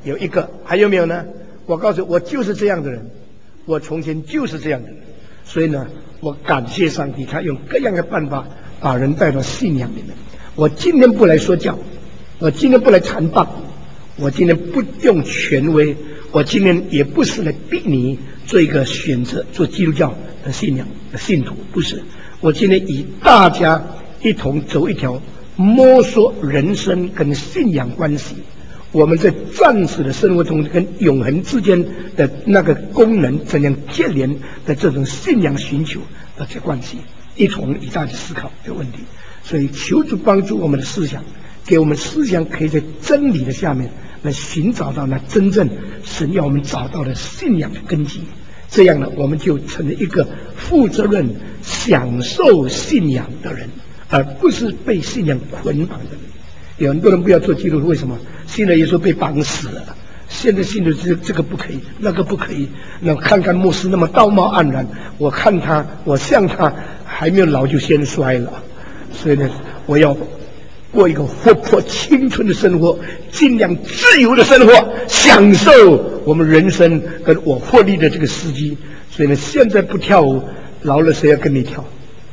有一个，还有没有呢？我告诉你，我就是这样的人，我从前就是这样的人，所以呢，我感谢上帝，他用各样的办法把人带到信仰里面。我今天不来说教，我今天不来传道，我今天不用权威，我今天也不是来逼你做一个选择做基督教的信仰的信徒，不是。我今天以大家一同走一条摸索人生跟信仰关系，我们在暂时的生活中跟永恒之间的那个功能怎样接连的这种信仰寻求的这关系，一同以大家思考这个问题。所以求主帮助我们的思想，给我们思想可以在真理的下面来寻找到那真正神要我们找到的信仰的根基。这样呢，我们就成为一个负责任、享受信仰的人，而不是被信仰捆绑的人。有很多人不要做基督徒，为什么？信了耶稣被绑死了，现在信的这个不可以，那个不可以。那看看牧师那么道貌岸然，我看他，我像他，还没有老就先衰了。所以呢，我要过一个活泼青春的生活，尽量自由的生活，享受我们人生跟我获利的这个时机。所以呢，现在不跳舞，老了谁要跟你跳？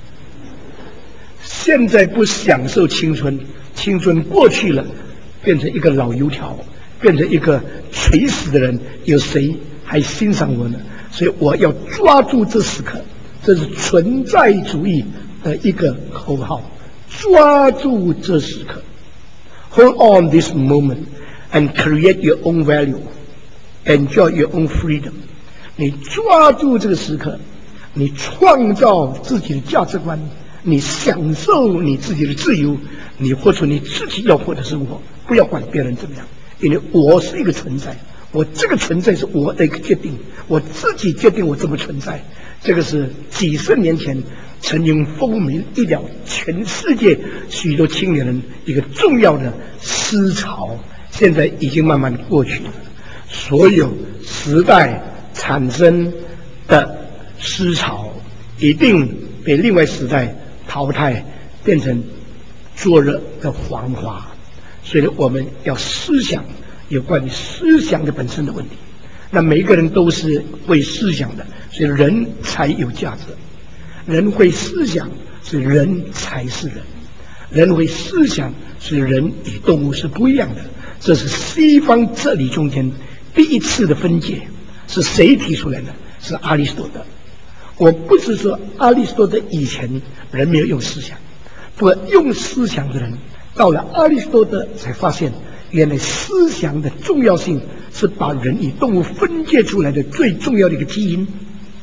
现在不享受青春，青春过去了，变成一个老油条，变成一个垂死的人，有谁还欣赏我呢？所以我要抓住这时刻，这是存在主义的一个口号，抓住这时刻 ，Hold on this moment and create your own value, enjoy your own freedom。你抓住这个时刻，你创造自己的价值观，你享受你自己的自由，你活出你自己要活的生活，不要管别人怎么样，因为我是一个存在，我这个存在是我的一个决定，我自己决定我怎么存在。这个是几十年前曾经风靡一了全世界许多青年人一个重要的思潮，现在已经慢慢过去了。所有时代产生的思潮一定被另外时代淘汰，变成灼热的黄花。所以我们要思想有关于思想的本身的问题。那每一个人都是会思想的，所以人才有价值。人会思想，所以人才是人。人会思想，所以人与动物是不一样的。这是西方哲理中间第一次的分解，是谁提出来的？是亚里士多德。我不是说亚里士多德以前人没有用思想，不过用思想的人到了亚里士多德才发现，原来思想的重要性是把人与动物分界出来的最重要的一个基因，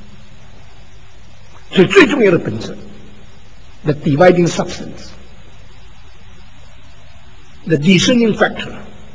所以最重要的本质 ，the dividing substance, the discerning factor,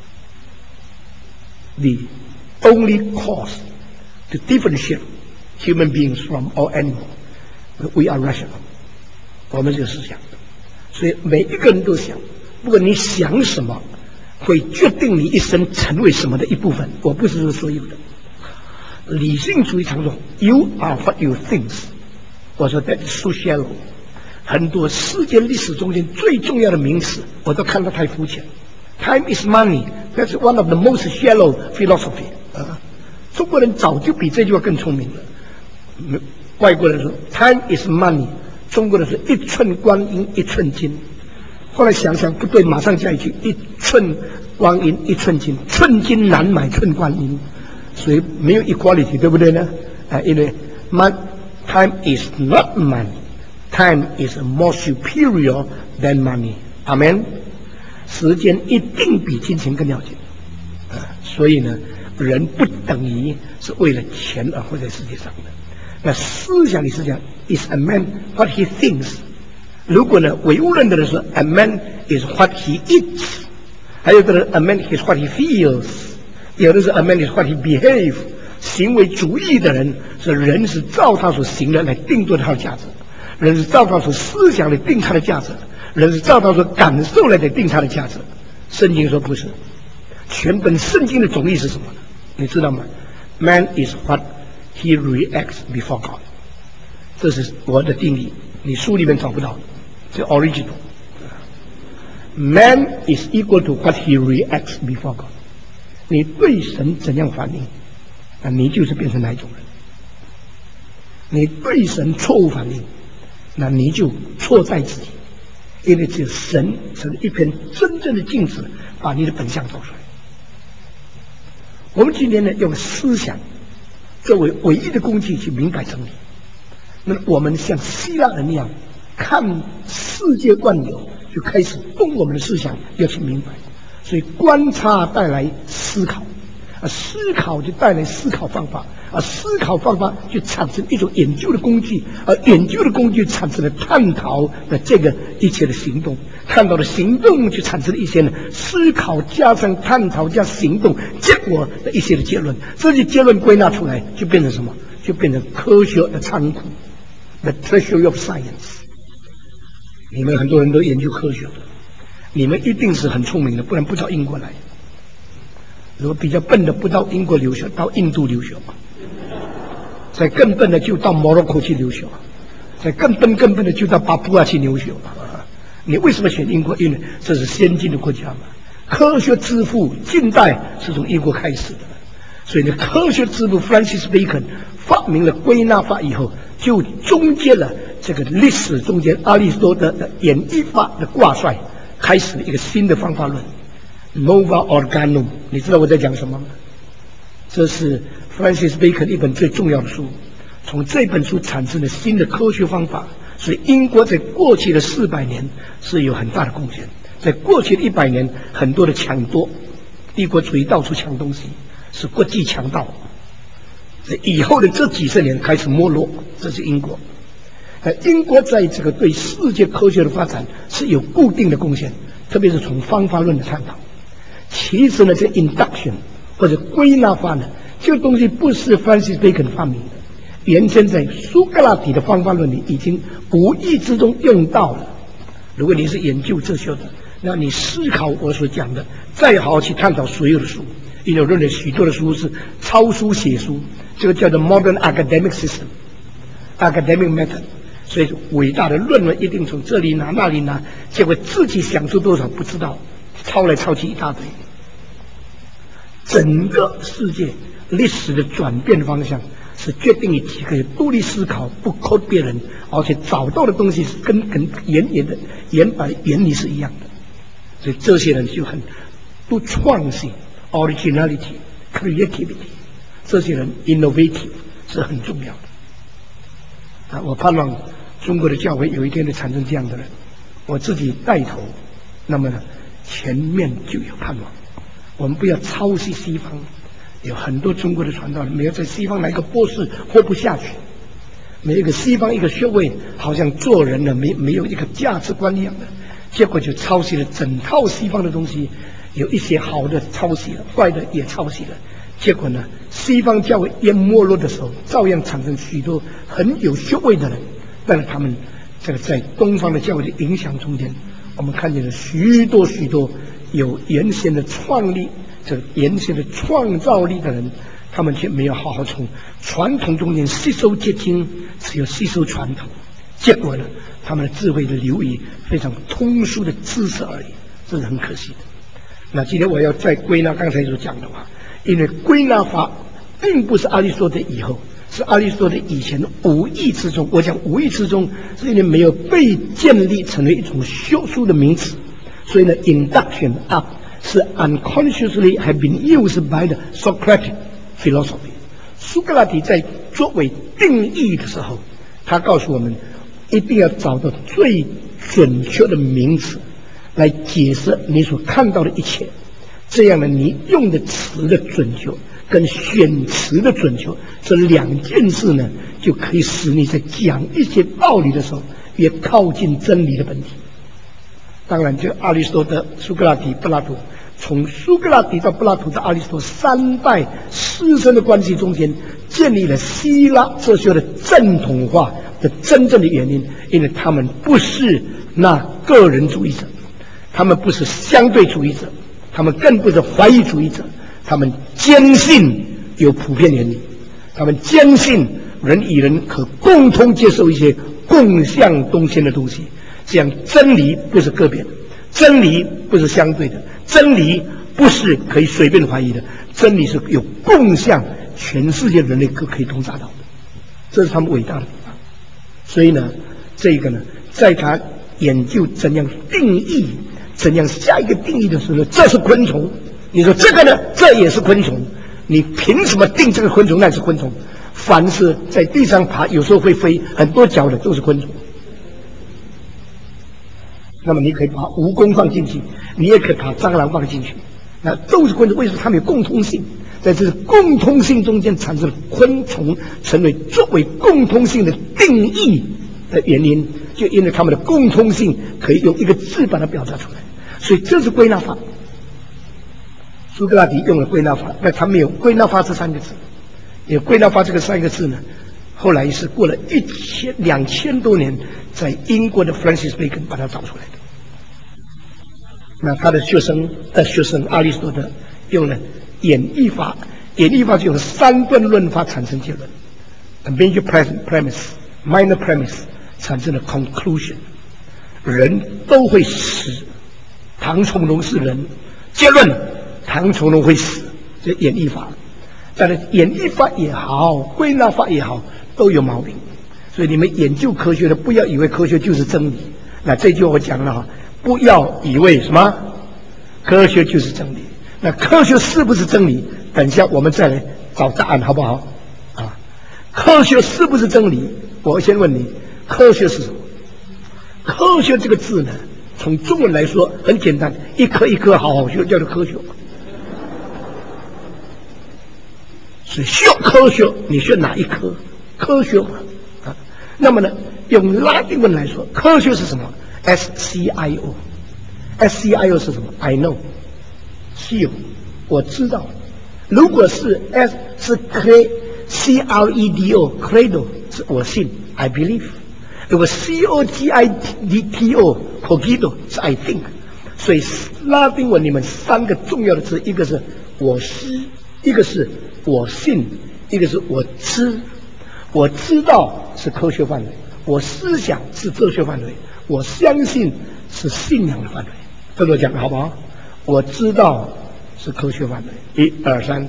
the only cause to differentiate human beings from all animals. We are rational. 我们就是想的，所以每一个人都想，不管你想什么，会决定你一生成为什么的一部分。我不是说所有的。理性主义常说 ，You are what you think。我说 that is so shallow。很多世界历史中间最重要的名词，我都看得太肤浅。Time is money. That's one of the most shallow philosophy。中国人早就比这句话更聪明了。外国人说 Time is money， 中国人说一寸光阴一寸金。后来想想不对，马上加一句：一寸光阴一寸金，寸金难买寸光阴，所以没有 equality， 对不对呢？因为 time is not money， time is more superior than money。阿们。时间一定比金钱更要紧。所以呢，人不等于是为了钱而活在世界上的。那思想里是讲 ，is a man what he thinks。如果呢，唯物论的人说 ，a man is what he eats， 还有的人 ，a man is what he feels， 有的是 a man is what he behaves。行为主义的人是人是照他所行的来定做他的价值，人是照他所思想来定他的价值，人是照他所感受来定他的价值。圣经说不是，全本圣经的总意是什么呢？你知道吗 ？Man is what he reacts before God。这是我的定义，你书里面找不到。这 original。Man is equal to what he reacts before God。 你对神怎样反应，那你就是变成哪一种人。你对神错误反应，那你就错在自己，因为只有神是一片真正的镜子，把你的本相照出来。我们今天呢，用思想作为唯一的工具去明白真理。那么我们像希腊人一样，看世界万有，就开始动我们的思想，要去明白。所以观察带来思考，思考就带来思考方法，思考方法就产生一种研究的工具，研究的工具产生了探讨的这个一切的行动，探讨的行动就产生了一些呢思考加上探讨加行动结果的一些的结论，这些结论归纳出来就变成什么？就变成科学的仓库 ，the treasury of science。你们很多人都研究科学的，你们一定是很聪明的，不然不到英国来。如果比较笨的不到英国留学，到印度留学吧；再更笨的就到摩洛哥去留学；再更笨的就到巴布亚去留学吧。你为什么选英国？因为这是先进的国家嘛。科学之父近代是从英国开始的，所以呢，科学之父 Francis Bacon 发明了归纳法以后，就终结了这个历史中间阿里士多德的演绎法的挂帅，开始了一个新的方法论。Nova Organum， 你知道我在讲什么吗？这是 Francis Bacon 一本最重要的书，从这本书产生了新的科学方法，所以英国在过去的400年是有很大的贡献。在过去的100年，很多的抢夺，帝国主义到处抢东西，是国际强盗。在以后的这几十年开始没落，这是英国。英国在这个对世界科学的发展是有固定的贡献，特别是从方法论的探讨。其实呢，这 induction 或者归纳法呢，这个东西不是 Francis Bacon 发明的，原先在苏格拉底的方法论里已经无意之中用到了。如果你是研究哲学的，那你思考我所讲的，再好好去探讨所有的书，因为我认为许多的书是抄书写书，这个叫做 modern academic system、academic method。所以伟大的论文一定从这里拿那里拿，结果自己想出多少不知道，抄来抄去一大堆。整个世界历史的转变的方向是决定于几个独立思考，不扣别人，而且找到的东西是跟原本原理是一样的。所以这些人就很不创新 originality creativity， 这些人 innovative 是很重要的。我盼望中国的教会有一天会产生这样的人，我自己带头，那么呢前面就有盼望。我们不要抄袭西方，有很多中国的传道人没有在西方来个博士活不下去，没有一个西方一个学位，好像做人呢没有一个价值观一样的，结果就抄袭了整套西方的东西，有一些好的抄袭了，坏的也抄袭了，结果呢西方教会也没落的时候，照样产生许多很有学位的人，但是他们这个在东方的教会的影响中间，我们看见了许多有原先的创立、这个原先的创造力的人，他们却没有好好从传统中间吸收结晶，只有吸收传统，结果呢，他们的智慧的流于非常通俗的知识而已，这是很可惜的。那今天我要再归纳刚才所讲的话，因为归纳法并不是阿里士多德以后，是阿里士多德以前无意之中，我讲无意之中，是因为没有被建立成为一种学术的名词。所以呢 ，induction up 是 unconsciously have been used by the Socratic philosophy。苏格拉底在作为定义的时候，他告诉我们，一定要找到最准确的名词来解释你所看到的一切。这样呢，你用的词的准确跟选词的准确，这两件事呢，就可以使你在讲一些道理的时候，越靠近真理的本体。当然，这阿里士多德、苏格拉底、柏拉图，从苏格拉底到柏拉图到阿里士多3代师生的关系中间，建立了希腊哲学的正统化的真正的原因，因为他们不是那个人主义者，他们不是相对主义者，他们更不是怀疑主义者，他们坚信有普遍原理，他们坚信人与人可共同接受一些共向东迁的东西。这样真理不是个别的，真理不是相对的，真理不是可以随便怀疑的，真理是有共向全世界人类都可以通达到的，这是他们伟大的地方。所以呢，这个呢，在他研究怎样定义、怎样下一个定义的时候，这是昆虫。你说这个呢，这也是昆虫，你凭什么定这个昆虫那是昆虫？凡是在地上爬，有时候会飞，很多脚的都是昆虫。那么你可以把蜈蚣放进去，你也可以把蟑螂放进去，那都是昆虫。为什么它们有共通性？在这个共通性中间产生了昆虫成为作为共通性的定义的原因，就因为它们的共通性可以用一个字把它表达出来，所以这是归纳法。苏格拉底用了归纳法，但他没有归纳法这三个字。有归纳法这个三个字呢，后来是过了2000多年，在英国的 Francis Bacon 把它找出来的。那他的学生亚里士多德用了演绎法，演绎法就用三段论法产生结论 ，a major premise、minor premise 产生了 conclusion。人都会死，唐从容是人，结论唐从容会死，这演绎法。但是演绎法也好，归纳法也好，都有毛病。所以你们研究科学的，不要以为科学就是真理。那这句我讲了哈，不要以为什么科学就是真理。那科学是不是真理？等一下我们再来找答案，好不好？啊，科学是不是真理？我先问你，科学是什么？科学这个字呢，从中文来说很简单，一颗一颗好好学叫做科学。所以学科学，你学哪一科？科学嘛，啊，那么呢，用拉丁文来说，科学是什么 ？SCIO。SCIO 是什么 ？I know。CIO 我知道。如果是 S 是 CREDO，credo 是我信 ，I believe。如果 COGIDO，cogito 是 I think。所以拉丁文里面三个重要的字，一个是我思，一个是我信，一个是我知。我知道是科学范围，我思想是哲学范围，我相信是信仰的范围。这个讲好不好？我知道是科学范围，1、2、3。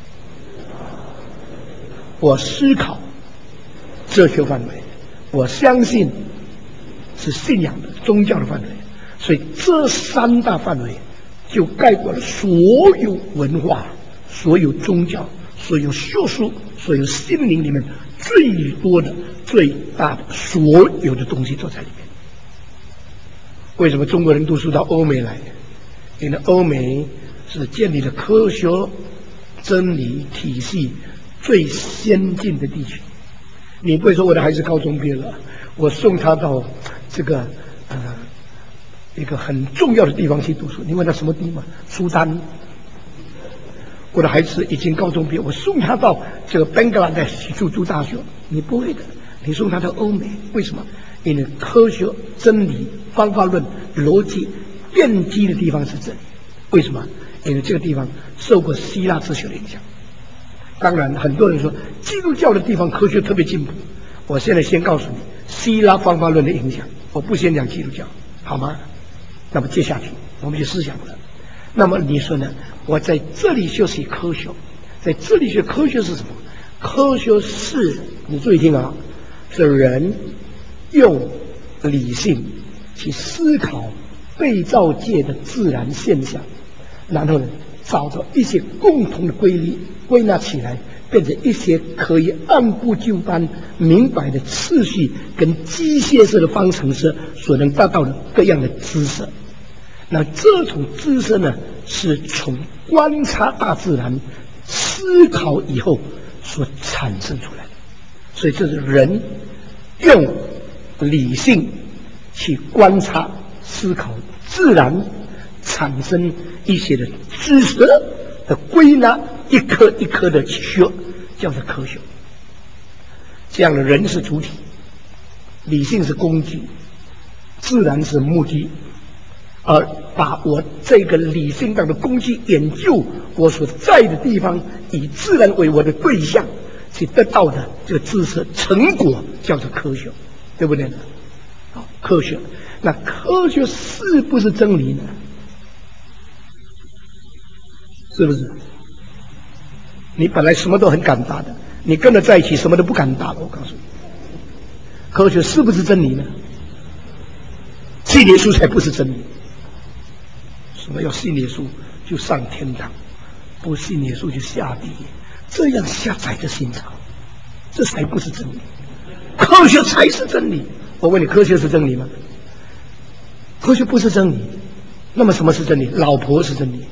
我思考哲学范围，我相信是信仰的宗教的范围。所以这三大范围就概括了所有文化、所有宗教、所有学术、所有心灵里面最多的、最大的所有的东西都在里面。为什么中国人读书到欧美来？因为欧美是建立了科学真理体系最先进的地区。你不会说我的孩子高中毕业了，我送他到这个一个很重要的地方去读书。你问他什么地方？苏丹。我的孩子已经高中毕业，我送他到这个班格拉在去读大学。你不会的，你送他到欧美，为什么？因为科学真理方法论逻辑奠基的地方是这里。为什么？因为这个地方受过希腊哲学的影响。当然很多人说基督教的地方科学特别进步，我现在先告诉你希腊方法论的影响，我不先讲基督教，好吗？那么接下去我们就思想了。那么你说呢？我在这里学习科学，在这里学科学是什么？科学是，你注意听啊，是人用理性去思考被造界的自然现象，然后呢，找到一些共同的规律，归纳起来，变成一些可以按部就班、明白的次序跟机械式的方程式所能达到的各样的知识。那这种知识呢，是从观察大自然、思考以后所产生出来的。所以这是人用理性去观察、思考自然，产生一些的知识的归纳，一颗一颗的学，叫做科学。这样的人是主体，理性是工具，自然是目的。而把我这个理性当的工具研究我所在的地方，以自然为我的对象，去得到的这个知识成果叫做科学，对不对呢？好，科学。那科学是不是真理呢？ 是不是？你本来什么都很敢打的，你跟他在一起什么都不敢打了。我告诉你，科学是不是真理呢？信耶稣才不是真理。什么要信耶稣就上天堂，不信耶稣就下地狱，这样狭窄的心肠，这才不是真理。科学才是真理。我问你，科学是真理吗？科学不是真理。那么什么是真理？老婆是真理。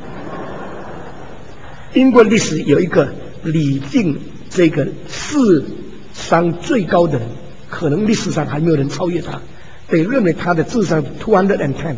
英国历史有一个礼敬这个智商最高的人，可能历史上还没有人超越他，被认为他的智商210，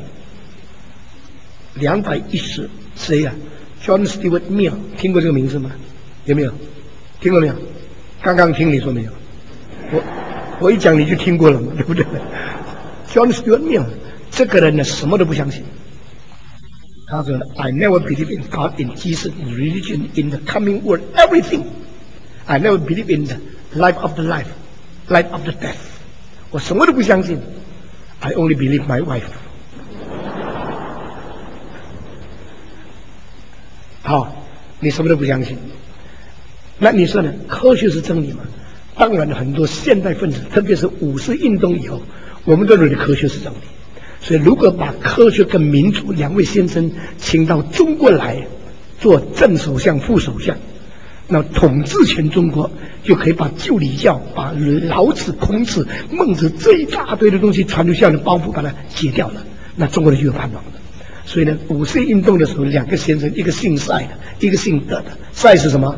210。谁呀？John Stuart Mill， 听过这个名字吗？有没有？听过没有？刚刚听你说没有？我一讲你就听过了嘛，对不对？ John Stuart Mill 这个人呢，什么都不相信。他说 I never believe in God, in Jesus, in religion, in the coming world, everything. I never believe in the life of the life, life of the death. 我什么都不相信。I only believe my wife. 好，你什么都不相信。那你说呢？科学是真理吗？当然，很多现代分子，特别是50运动以后，我们都认为科学是真理。所以，如果把科学跟民主两位先生请到中国来做正首相、副首相，那统治全中国，就可以把旧礼教、把老子、孔子、孟子这一大堆的东西传流下来的包袱把它解掉了，那中国人就有盼望了。所以呢，50运动的时候，两个先生，一个姓赛的，一个姓德的。赛是什么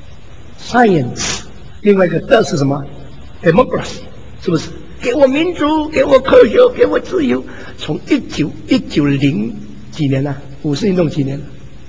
？Science， 另外一个德是什么 ？Democracy， 是不是？给我民主，给我科学，给我自由。从1910几年呢？50运动几年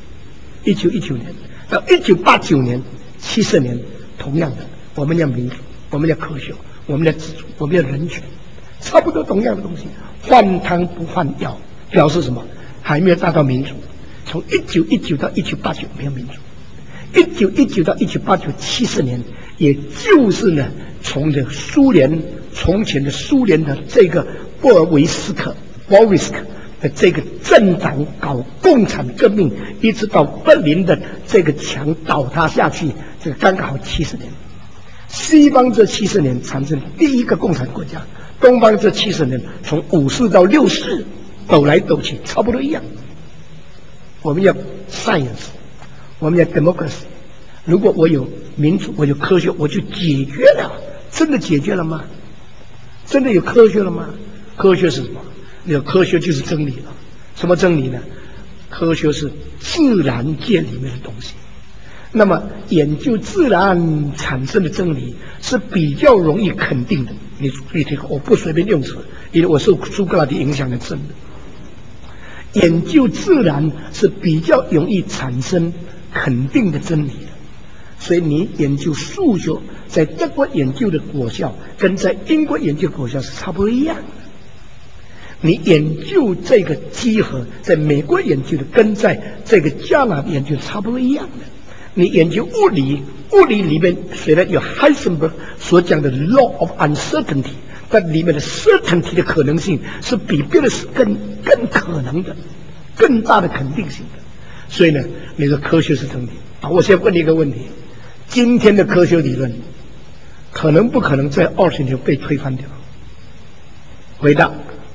？1919年到1989年，70年，同样的，我们要民主，我们要科学，我们要自主，我们要人权，差不多同样的东西，换汤不换药，表示什么？还没有达到民主。从1919到1989没有民主，1919到1989 70年，也就是呢，从这苏联从前的苏联的这个波尔维斯克 （Bolshevik） 的这个政党搞共产革命，一直到柏林的这个墙倒塌下去，这个刚刚好70年。西方这70年产生第一个共产国家，东方这70年从54到64抖来抖去，差不多一样。我们要 science， 我们要 democracy。如果我有民主，我有科学，我就解决了。真的解决了吗？真的有科学了吗？科学是什么？有科学就是真理了。什么真理呢？科学是自然界里面的东西。那么研究自然产生的真理是比较容易肯定的。你听，我不随便用词，因为我受苏格拉底影响的深的。研究自然是比较容易产生肯定的真理的。所以你研究数学，在德国研究的果效跟在英国研究的果效是差不多一样的。你研究这个集合，在美国研究的跟在这个加拿大研究的差不多一样的。你研究物理，物理里面虽然有 Heisenberg 所讲的 law of uncertainty， 但里面的 certainty 的可能性是比别的是更可能的，更大的肯定性的。所以呢，你的科学是真理啊！我先问你一个问题。今天的科学理论可能不可能在20年被推翻掉？回答：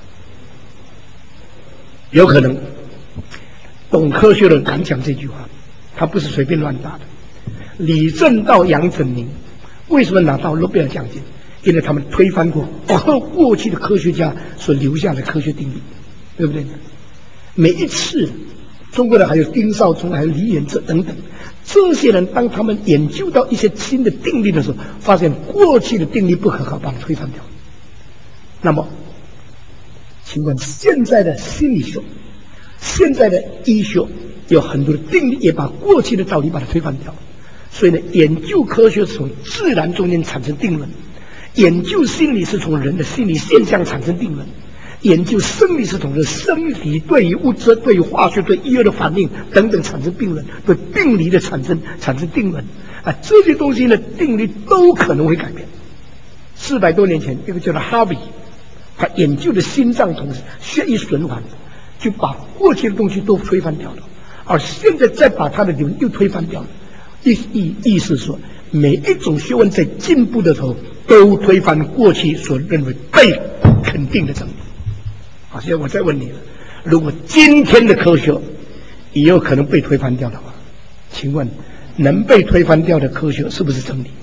有可能。懂科学的人敢讲这句话，他不是随便乱打的。李政道、杨振宁为什么拿到诺贝尔奖金？因为他们推翻过过去的科学家所留下的科学定律，对不对？每一次中国人还有丁绍忠，还有李远哲等等。这些人当他们研究到一些新的定律的时候，发现过去的定律不可靠，把它推翻掉。那么请问现在的心理学、现在的医学有很多的定律也把过去的道理把它推翻掉。所以呢，研究科学是从自然中间产生定论，研究心理是从人的心理现象产生定论，研究生理是从生理对于物质、对于化学、对医药的反应等等产生定论，对病理的产生定论啊，这些东西呢，定律都可能会改变。400多年前，一个叫做哈维，他研究的心脏同时血液循环，就把过去的东西都推翻掉了。 而现在再把他的理论又推翻掉了。意思说，每一种学问在进步的时候，都推翻过去所认为被肯定的真理。好，现在我再问你了，如果今天的科学也有可能被推翻掉的话，请问能被推翻掉的科学是不是真理？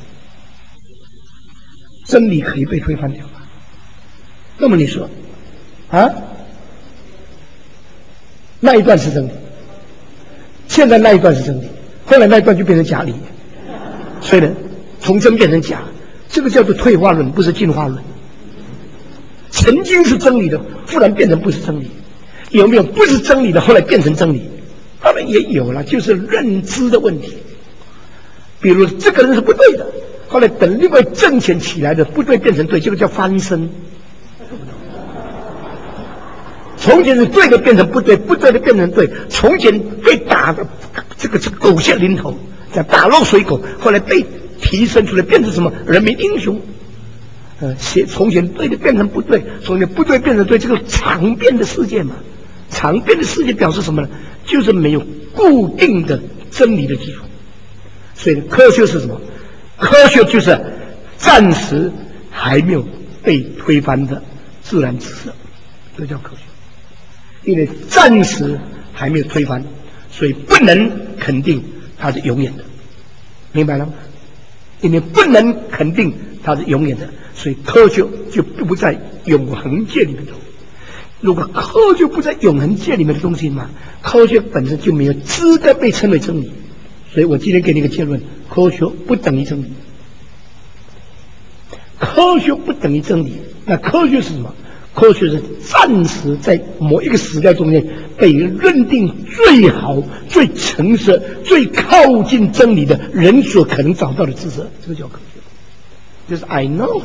真理可以被推翻掉吗？那么你说啊，那一段是真理，现在那一段是真理，后来那一段就变成假理，所以呢，从真变成假，这个叫做退化论，不是进化论。曾经是真理的，忽然变成不是真理，有没有不是真理的后来变成真理？当然也有了，就是认知的问题。比如这个人是不对的，后来等另外挣钱起来的不对变成对，这个叫翻身。从前是对的变成不对，不对的变成对。从前被打的这个狗血淋头，叫打落水狗，后来被提升出来变成什么人民英雄。从前对的变成不对，从前不对变成对，这个常变的世界嘛。常变的世界表示什么呢？就是没有固定的真理的基础。所以科学是什么？科学就是暂时还没有被推翻的自然知识，这叫科学。因为暂时还没有推翻，所以不能肯定它是永远的，明白了吗？因为不能肯定它是永远的，所以科学就不在永恒界里面头。如果科学不在永恒界里面的东西嘛，科学本身就没有资格被称为真理。所以我今天给你一个结论：科学不等于真理。科学不等于真理。那科学是什么？科学是暂时在某一个时代中间被认定最好、最诚实、最靠近真理的人所可能找到的知识，这个叫科学。就是 I know,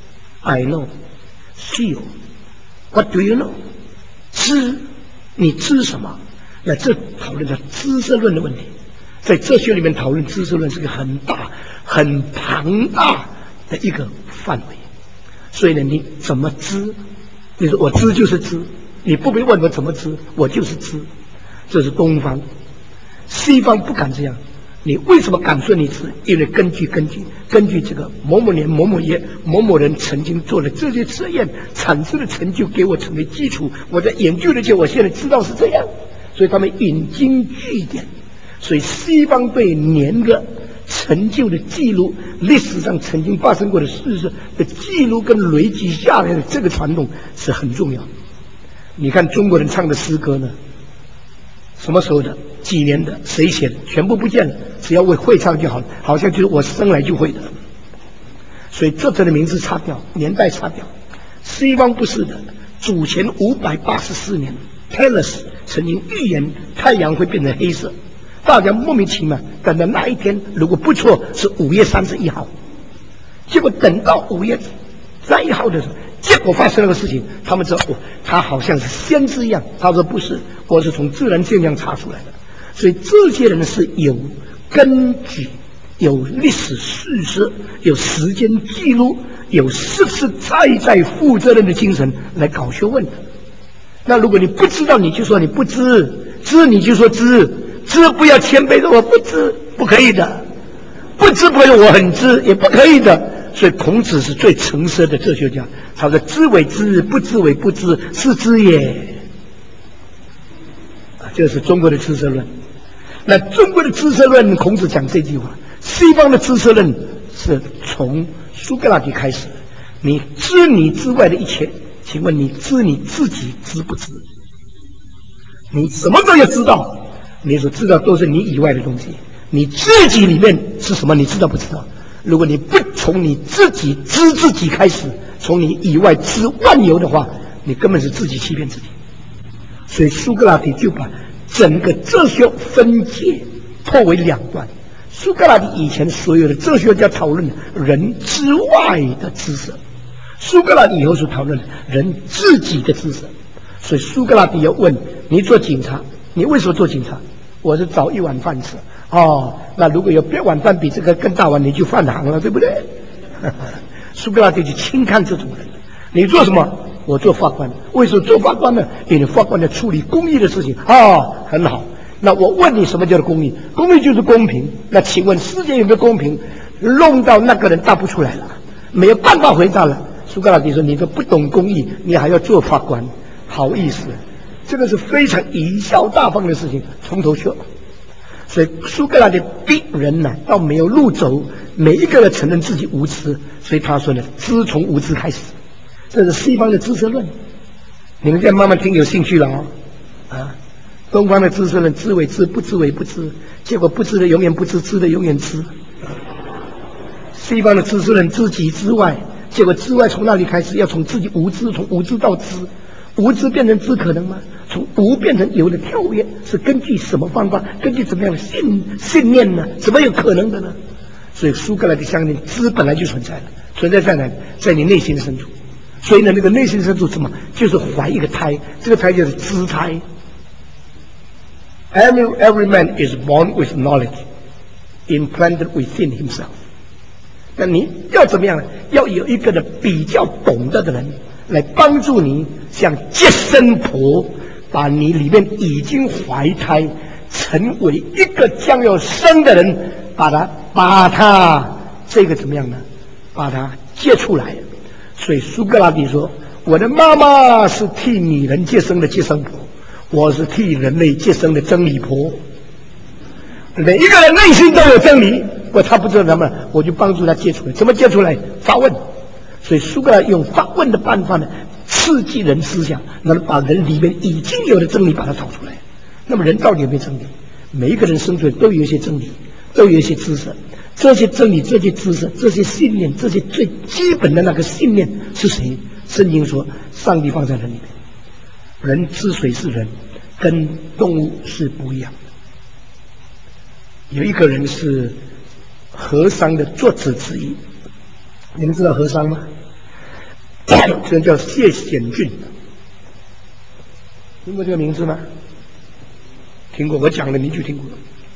feel, what do you know？ 知，你知什么？那这讨论的知识论的问题，在哲学里面讨论知识论是个很大、很庞大的一个范围。所以呢，你怎么知？你说我知就是知，你不必问我怎么知，我就是知。这是东方，西方不敢这样。你为什么敢说你知？因为根据这个某某年某某月某某人曾经做了这些测验产生的成就给我成为基础，我在研究的时候，我现在知道是这样，所以他们引经据典。所以西方对年的成就的记录，历史上曾经发生过的事实的记录跟累积下来的这个传统是很重要的。你看中国人唱的诗歌呢，什么时候的？几年的？谁写的？全部不见了，只要我会唱就好了，好像就是我生来就会的。所以作者的名字擦掉，年代擦掉。西方不是的，主前584年 Thales 曾经预言太阳会变成黑色，大家莫名其妙等到那一天，如果不错是5月31号，结果等到5月31号的时候，结果发生了个事情，他们知道他好像是先知一样。他说不是，我是从自然现象查出来的。所以这些人是有根据、有历史事实、有时间记录、有实实在在负责任的精神来搞学问的。那如果你不知道，你就说你不知；知你就说知；知不要谦卑说我不知，不可以的；不知不可以我很知，也不可以的。所以孔子是最诚实的哲学家，他说知为知，不知为不知，是知也。这是中国的知识论。那中国的知识论，孔子讲这句话；西方的知识论是从苏格拉底开始的。你知你之外的一切，请问你知你自己知不知？你什么都要知道，你所知道都是你以外的东西。你自己里面是什么？你知道不知道？如果你不从你自己知自己开始，从你以外知万有的话，你根本是自己欺骗自己。所以苏格拉底就把整个哲学分解破为2段。苏格拉底以前所有的哲学家讨论人之外的知识，苏格拉底以后所讨论人自己的知识。所以苏格拉底要问你做警察，你为什么做警察？我是找一碗饭吃。哦，那如果有别碗饭比这个更大碗，你就换行了，对不对？苏格拉底就轻看这种人。你做什么？我做法官。为什么做法官呢？因为法官要处理公益的事情。很好。 那我问你，什么叫做公义？公义就是公平。那请问世界有没有公平？弄到那个人答不出来了，没有办法回答了。苏格拉底说：“你都不懂公义，你还要做法官？好意思，这个是非常贻笑大方的事情，从头说。”所以苏格拉底逼人呢，到没有路走，每一个人承认自己无知。所以他说呢，知从无知开始，这是西方的知识论。你们现在慢慢听有兴趣了啊！东方的知识论，知为知，不知为不知，结果不知的永远不知，知的永远知。西方的知识论，知己之外，结果之外从哪里开始？要从自己无知，从无知到知，无知变成知可能吗？从无变成有的跳跃，是根据什么方法？根据怎么样的信念呢？怎么有可能的呢？所以苏格拉底相信知本来就存在了，存在在哪？在你内心深处。所以呢，那个内心深处什么？就是怀一个胎，这个胎就是知胎。Every man is born with knowledge implanted within himself。那你要怎么样呢？要有一个比较懂得的人来帮助你，像接生婆，把你里面已经怀胎成为一个将要生的人，把他这个怎么样呢？把他接出来。所以苏格拉底说：“我的妈妈是替女人接生的接生婆，我是替人类接生的真理婆。每一个人内心都有真理，他不知道什么，我就帮助他接出来。怎么接出来？发问。所以苏格拉底用发问的办法呢，刺激人思想，能把人里面已经有的真理把它找出来。那么人到底有没有真理？每一个人生存都有一些真理，都有一些知识。这些真理、这些知识、这些信念、这些最基本的那个信念是谁？圣经说，上帝放在人里面。人之所以是人，跟动物是不一样的。有一个人是和商的作者之一，你们知道和商吗？这人叫谢显俊，听过这个名字吗？听过，我讲的你就听过。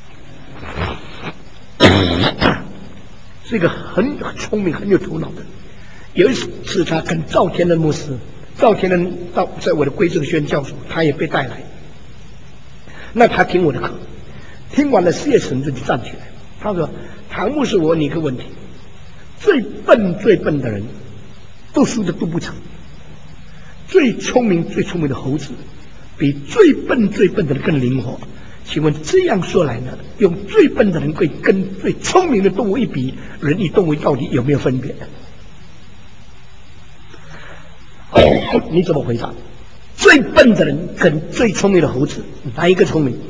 是一个很聪明、很有头脑的。有一次，他跟赵天恩牧师，赵天恩在我的贵正学院教书，他也被带来。那他听我的课，听完了谢神就站起来，他说：“唐牧师，我问你一个问题：最笨的人，读书的都不成；最聪明的猴子，比最笨的人更灵活。请问这样说来呢，用最笨的人跟最聪明的动物一比，人与动物到底有没有分别？你怎么回答？最笨的人跟最聪明的猴子，哪一个聪明？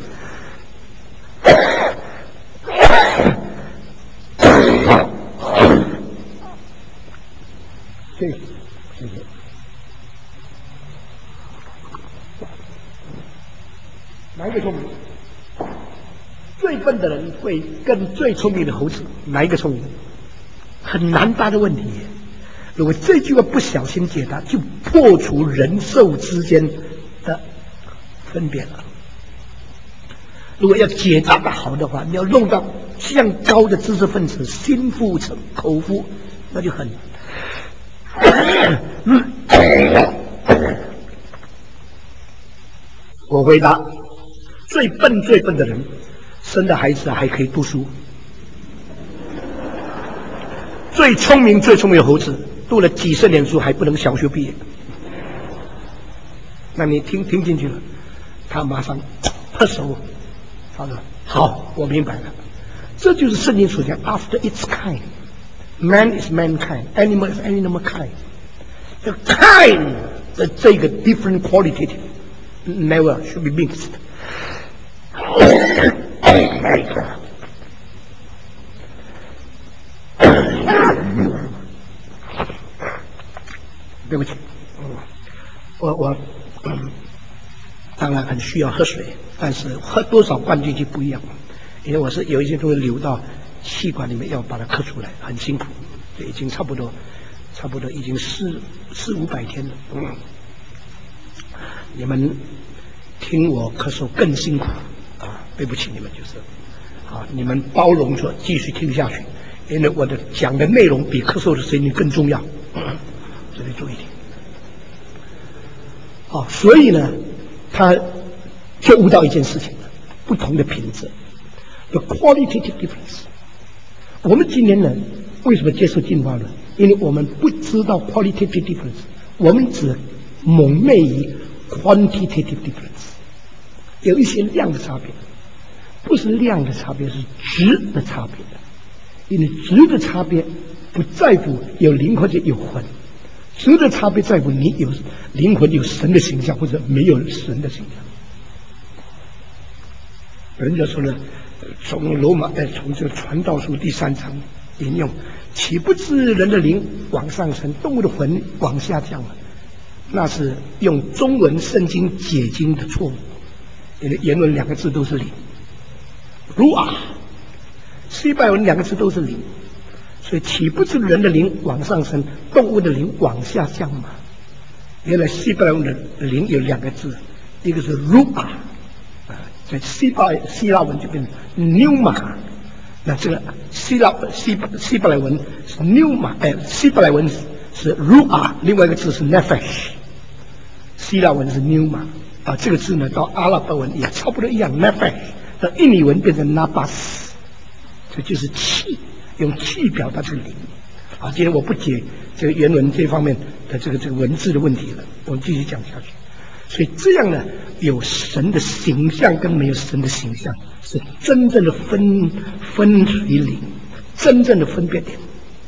谢谢。哪一个聪明？最笨的人会跟最聪明的猴子，哪一个聪明？很难答的问题。如果这句话不小心解答，就破除人兽之间的分别了。如果要解答的好的话，你要弄到像高的知识分子心腹口腹，那就很我回答：最笨的人生的孩子还可以读书，最聪明的猴子读了几十年书还不能小学毕业。那你听进去了，他马上拍手，他说：“好，我明白了。”这就是圣经所讲 "After its kind, man is mankind, animal is animal kind." The kind 的这个 different qualitative never should be mixed. 对不起，我当然很需要喝水，但是喝多少灌进去不一样，因为我是有一些东西流到气管里面，要把它咳出来，很辛苦，已经差不多已经400-500天了。你们听我咳嗽更辛苦啊！对不起，你们就是啊，你们包容着继续听下去，因为我的讲的内容比咳嗽的声音更重要，这里注意听。所以呢，他就悟到一件事情了， 不同的品质，the qualitative difference。我们今天呢，为什么接受进化论？因为我们不知道 qualitative difference， 我们只蒙昧于 quantitative difference。有一些量的差别，不是量的差别，是质的差别。因为质的差别不在乎有灵或者有魂，质的差别在乎你有灵魂、有神的形象，或者没有神的形象。人家说呢，从这个传道书第3章引用，岂不知人的灵往上升，动物的魂往下降了？那是用中文圣经解经的错误。因为原文2个字都是灵，如啊，西班牙文2个字都是灵，所以岂不知人的灵往上升，动物的灵往下降吗？原来西班牙文的灵有2个字，一个是如啊，在希腊文就变成 pneuma， 那这个希伯来文是 pneuma， 希伯来文是 ruah， 另外一个字是 nephesh， 希腊文是 pneuma。这个字呢，到阿拉伯文也差不多一样 ，nephesh， 到印尼文变成 nabas， 这就是气，用气表达这个灵。今天我不解这个原文这方面的这个文字的问题了，我们继续讲下去。所以这样呢，有神的形象跟没有神的形象是真正的分水岭，真正的分别点。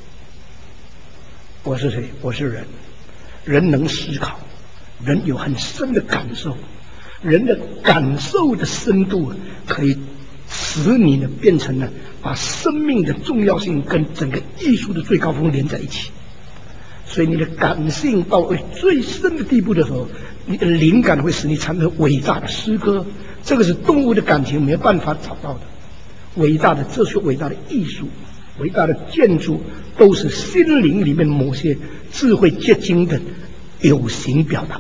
我是谁？我是人，人能思考。人有很深的感受，人的感受的深度可以使你呢变成了把生命的重要性跟整个艺术的最高峰连在一起。所以你的感性到最深的地步的时候，你的灵感会使你产生伟大的诗歌，这个是动物的感情没有办法找到的。伟大的哲学、伟大的艺术、伟大的建筑，都是心灵里面某些智慧结晶的有形表达，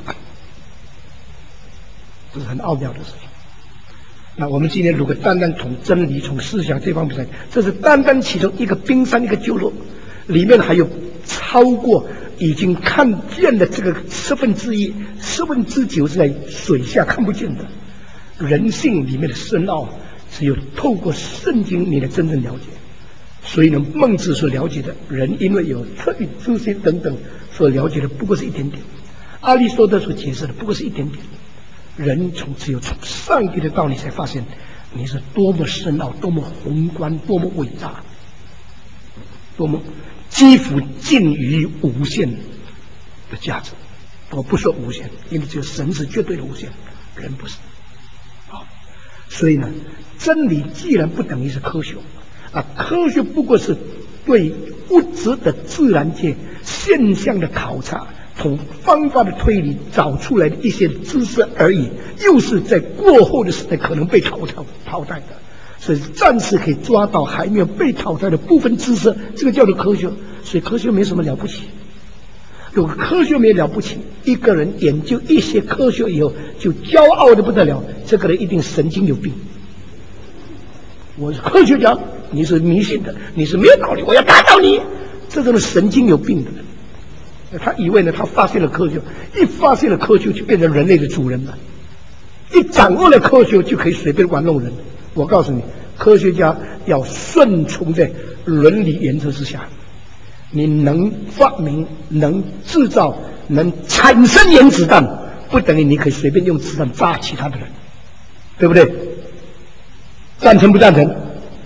这是很奥妙的事情。那我们今天如果单单从真理、从思想这方面来，这是单单其中一个冰山一个鸠落，里面还有超过已经看见的这个1/10，1/9是在水下看不见的人性里面的深奥，只有透过圣经你才真正了解。所以呢，孟子所了解的人，因为有特异之心等等，所了解的不过是一点点；阿里士多德所解释的不过是一点点。人只有从上帝的道理才发现，你是多么深奥、多么宏观、多么伟大、多么几乎近于无限的价值。我不说无限，因为只有神是绝对的无限，人不是。所以呢，真理既然不等于是科学。科学不过是对物质的自然界现象的考察，从方法的推理找出来的一些知识而已，又是在过后的时代可能被淘汰的，所以暂时可以抓到还没有被淘汰的部分知识，这个叫做科学。所以科学没什么了不起。如果科学没了不起，一个人研究一些科学以后就骄傲的不得了，这个人一定神经有病。我是科学家，你是迷信的，你是没有道理，我要打倒你，这种神经有病的人。他以为呢，他发现了科学，一发现了科学就变成人类的主人了，一掌握了科学就可以随便玩弄人。我告诉你，科学家要顺从在伦理原则之下。你能发明、能制造、能产生原子弹，不等于你可以随便用子弹炸其他的人，对不对？赞成不赞成？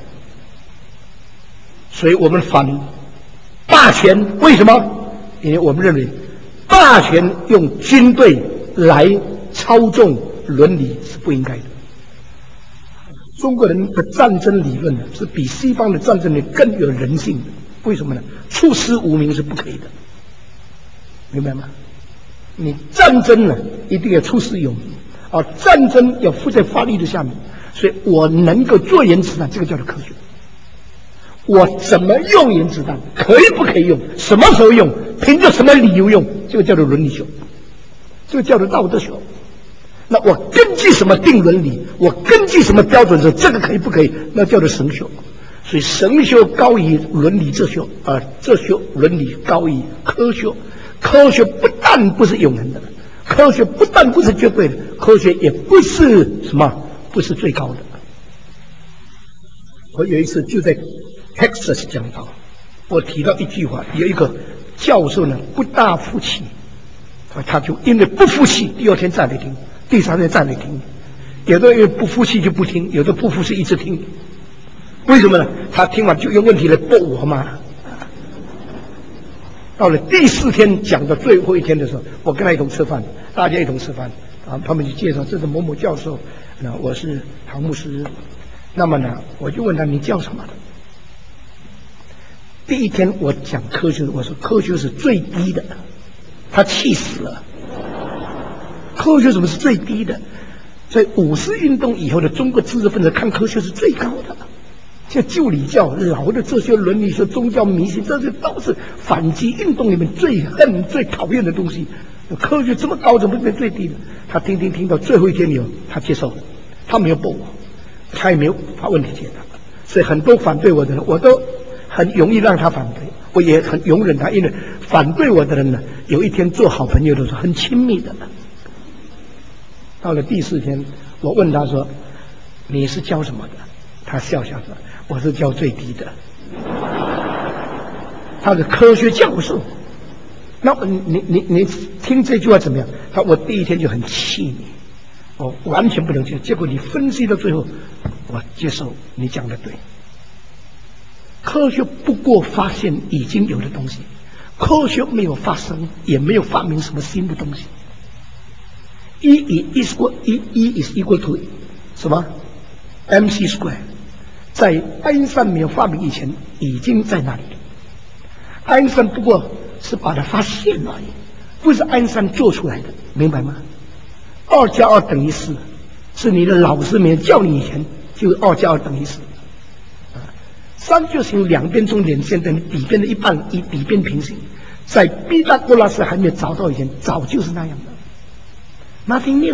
所以我们反霸权，为什么？因为我们认为霸权用军队来操纵伦理是不应该的。中国人的战争理论呢，是比西方的战争理论更有人性的。为什么呢？出师无名是不可以的，明白吗？你战争呢，一定要出师有名，战争要附在法律的下面。所以我能够做原子弹，这个叫做科学。我怎么用原子弹，可以不可以用，什么时候用，凭着什么理由用，这个叫做伦理学，这个叫做道德学。那我根据什么定伦理，我根据什么标准说这个可以不可以，那叫做神学。所以神学高于伦理哲学，哲学伦理高于科学。科学不但不是永恒的，科学不但不是绝对的，科学也不是什么，不是最高的。 我有一次就在 Texas 讲到，我提到一句话，有一个教授呢不大服气，他就因为不服气，第二天再来听，第三天再来听，有的人不服气就不听，有的不服气一直听，为什么呢？他听完就有问题来驳我嘛。到了第4天讲到最后一天的时候，我跟他一同吃饭，大家一同吃饭啊，他们就介绍这是某某教授，那我是唐牧师。那么呢，我就问他你叫什么的？第一天我讲科学，我说科学是最低的，他气死了。科学怎么是最低的？在50运动以后的中国知识分子看科学是最高的。像旧礼教、老的这些伦理学、宗教迷信，这些都是反击运动里面最恨、最讨厌的东西。科学这么高，怎么变最低的？他听到最后一天以后，他接受了，他没有驳我，他也没有把问题解答。所以很多反对我的人，我都很容易让他反对，我也很容忍他，因为反对我的人呢，有一天做好朋友的时候很亲密的。到了第4天，我问他说：“你是教什么的？”他笑笑说：“我是教最低的。”他是科学教授。那你听这句话怎么样？我第1天就很气你，我完全不能接受。结果你分析到最后，我接受你讲的对。科学不过发现已经有的东西，科学没有发生，也没有发明什么新的东西。E is equal to 什么 MC square， 在爱因斯坦没有发明以前已经在那里。爱因斯坦不过是把它发现而已，不是爱因斯坦做出来的，明白吗？2加2等于4，是你的老师没有教你以前就2加2等于4。三角形两边中连线等于底边的一半，以底边平行，在毕达哥拉斯还没有找到以前，早就是那样的。Nothing new,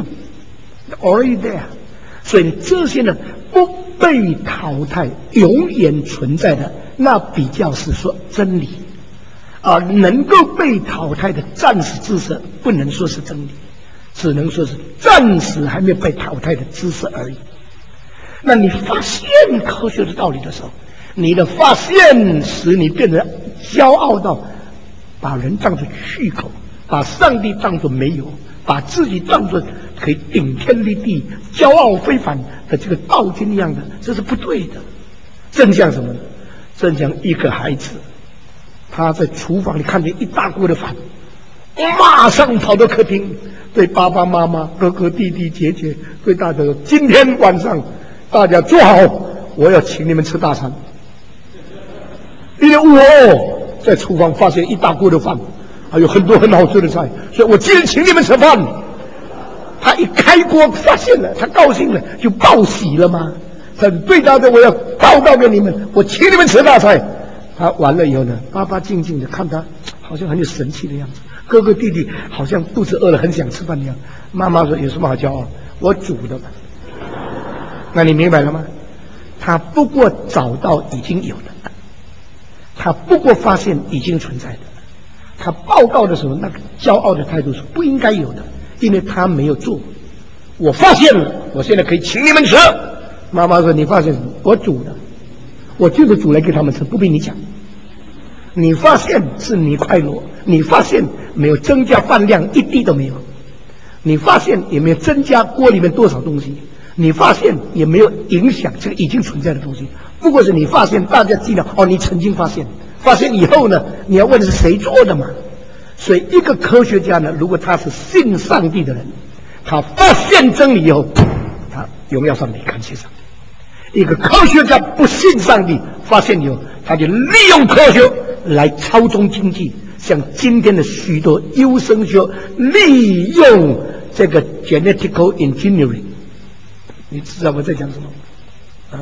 already there。所以这些呢不被淘汰，永远存在的，那比较是说真理。而能够被淘汰的暂时知识，不能说是真理，只能说是暂时还没有被淘汰的知识而已。那你发现科学的道理的时候，你的发现使你变得骄傲到把人当作虚口，把上帝当作没有，把自己当作可以顶天立地、骄傲非凡的这个道经一样的，这是不对的。正像什么呢？正像一个孩子，他在厨房里看见一大锅的饭，马上跑到客厅，对爸爸妈妈、哥哥、弟弟、姐姐，对大家说：“今天晚上大家坐好，我要请你们吃大餐。”因为我在厨房发现一大锅的饭，还有很多很好吃的菜，所以我今天请你们吃饭。他一开锅发现了，他高兴了，就报喜了吗？他对大家：“我要报告给你们，我请你们吃大菜。”他完了以后呢，爸爸静静的看他，好像很有神气的样子。哥哥弟弟好像肚子饿了，很想吃饭的样子。妈妈说：“有什么好骄傲？我煮的嘛。”那你明白了吗？他不过找到已经有的，他不过发现已经存在的。他报告的时候，那个骄傲的态度是不应该有的，因为他没有做。我发现了，我现在可以请你们吃。妈妈说：“你发现什么？我煮的，我就是煮来给他们吃，不比你讲。你发现是你快乐，你发现没有增加饭量，一滴都没有。你发现也没有增加锅里面多少东西，你发现也没有影响这个已经存在的东西。不过是你发现，大家记得哦，你曾经发现，发现以后呢，你要问是谁做的嘛？所以一个科学家呢，如果他是信上帝的人，他发现真理以后，他荣耀上帝，感谢上帝。一个科学家不信上帝，发现以后，他就利用科学来操纵经济，像今天的许多优生学利用这个 genetical engineering。你知道我在讲什么啊？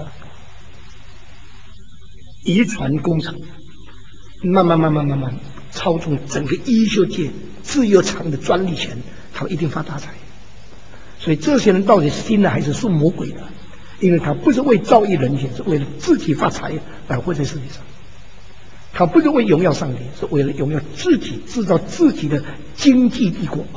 遗传工程，慢慢操纵整个医学界自由场的专利权，他们一定发大财。所以这些人到底是信的还是属魔鬼的？因为他不是为造诣人群，是为了自己发财而活在世界上。他不是为荣耀上帝，是为了荣耀自己，制造自己的经济帝国。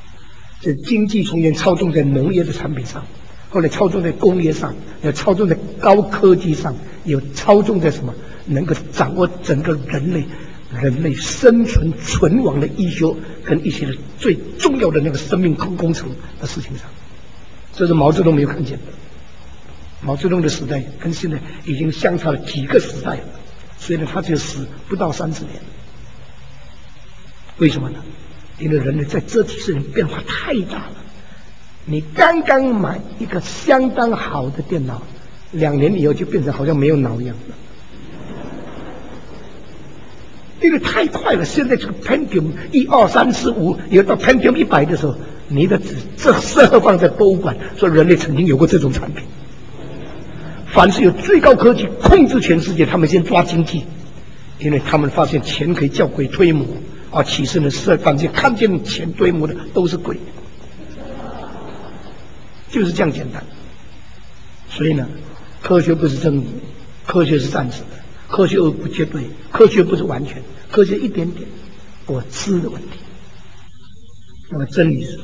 这经济从前操纵在农业的产品上，后来操纵在工业上，要操纵在高科技上有操纵在什么，能够掌握整个人类生存存亡的医学跟一些最重要的那个生命工程的事情上，这是毛泽东没有看见的。毛泽东的时代跟现在已经相差了几个时代了，所以呢，他就死不到30年。为什么呢？因为人类在这几十年变化太大了。你刚刚买一个相当好的电脑，2年以后就变成好像没有脑一样了。因为太快了，现在这个 Pentium 1、2、3、4、5，有到 Pentium 100的时候，你的这适合放在博物馆，说人类曾经有过这种产品。凡是有最高科技控制全世界，他们先抓经济，因为他们发现钱可以叫鬼推磨啊！起身的时候，发现看见钱推磨的都是鬼，就是这样简单。所以呢，科学不是真理，科学是暂时的。科学不绝对，科学不是完全，科学一点点我知的问题。那么真理是什么？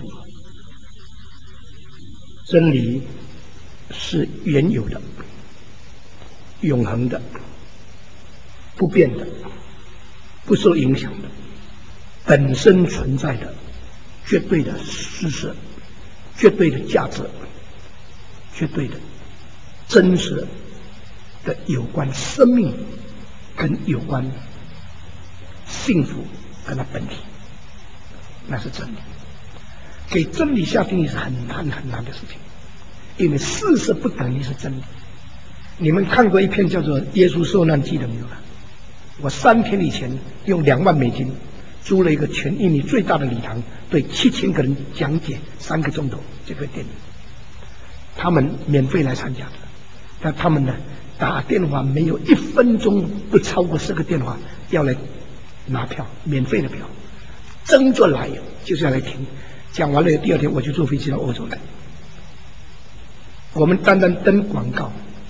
真理是原有的、永恒的、不变的、不受影响的、本身存在的绝对的事实、绝对的价值、绝对的真实的有关生命跟有关幸福跟它本体，那是真理。给真理下定义是很难很难的事情，因为事实不等于是真理。你们看过一篇叫做《耶稣受难记》的没有？我3天以前用2万美金租了一个全印尼最大的礼堂，对7000个人讲解3个钟头这个电影，他们免费来参加的，但他们呢打电话没有1分钟不超过10个电话要来拿票，免费的票，争着来就是要来听。讲完了第2天我就坐飞机到欧洲来。我们单单登广告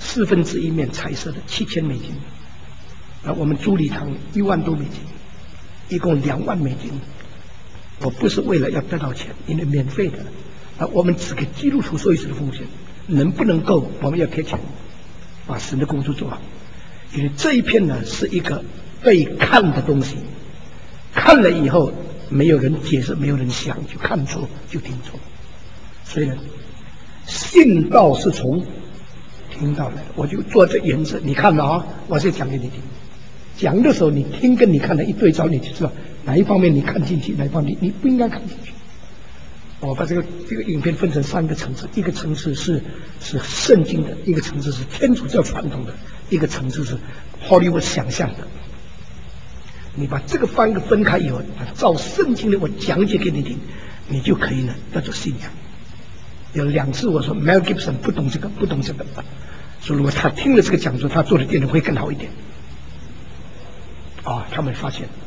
1/4面彩色的7000美金，我们租礼堂1万多美金，一共2万美金。我不是为了要得到钱，因为免费的，我们只给基督徒受一次的奉献，能不能够我们要贴钱，把神的工作做好。因为这一片呢是一个被看的东西，看了以后没有人解释，没有人想，就看错就听错。所以呢，信道是从听到来的。我就做这原则，你看了啊，我是讲给你听。讲的时候你听跟你看的一对照，你就知道哪一方面你看进去，哪一方面你不应该看进去。我把这个影片分成3个层次，一个层次是圣经的，一个层次是天主教传统的，一个层次是 Hollywood 想象的。你把这个3个分开以后，照圣经的我讲解给你听，你就可以呢得到信仰。有2次我说 Mel Gibson 不懂这个，所以如果他听了这个讲座，他做的电影会更好一点。他们发现，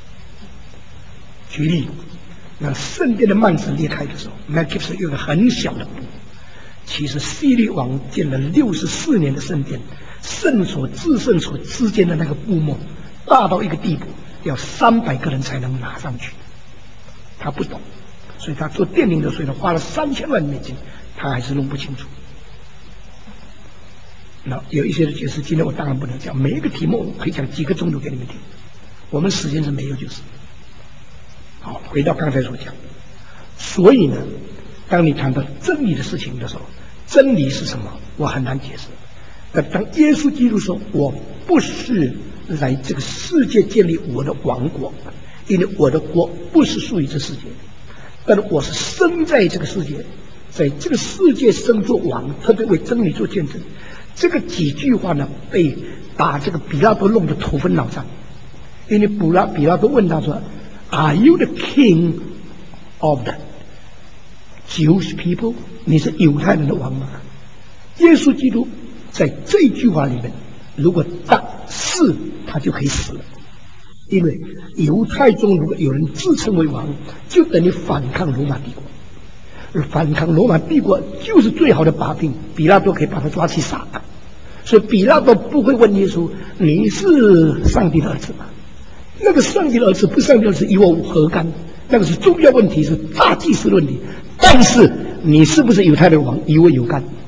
举例，那圣殿的幔子裂开的时候 ，Mel Gibson 有个很小的布，其实希律王建了64年的圣殿，圣所至圣所之间的那个布幕大到一个地步，要300个人才能拿上去。他不懂，所以他做电影的时候花了3000万美金，他还是弄不清楚。那有一些的解释，今天我当然不能讲，每一个题目我可以讲几个钟头给你们听，我们时间是没有就是。好，回到刚才所讲，所以呢，当你谈到真理的事情的时候，真理是什么？我很难解释。当耶稣基督说：“我不是来这个世界建立我的王国，因为我的国不是属于这世界，但是我是生在这个世界，在这个世界生做王，特别为真理做见证。”这个几句话呢，被把这个比拉多弄得头昏脑胀，因为比拉多问他说 ：“Are you the king of the Jewish people？ 你是犹太人的王吗？”耶稣基督在这一句话里面，如果答是，他就可以死了，因为犹太中如果有人自称为王，就等于反抗罗马帝国。而反抗罗马帝国就是最好的把柄，比拉多可以把他抓去杀他。所以比拉多不会问耶稣：“你是上帝的儿子吗？”那个上帝的儿子不上帝的儿子与我何干？那个是重要问题，是大祭司的问题。但是你是不是犹太的王与我有干？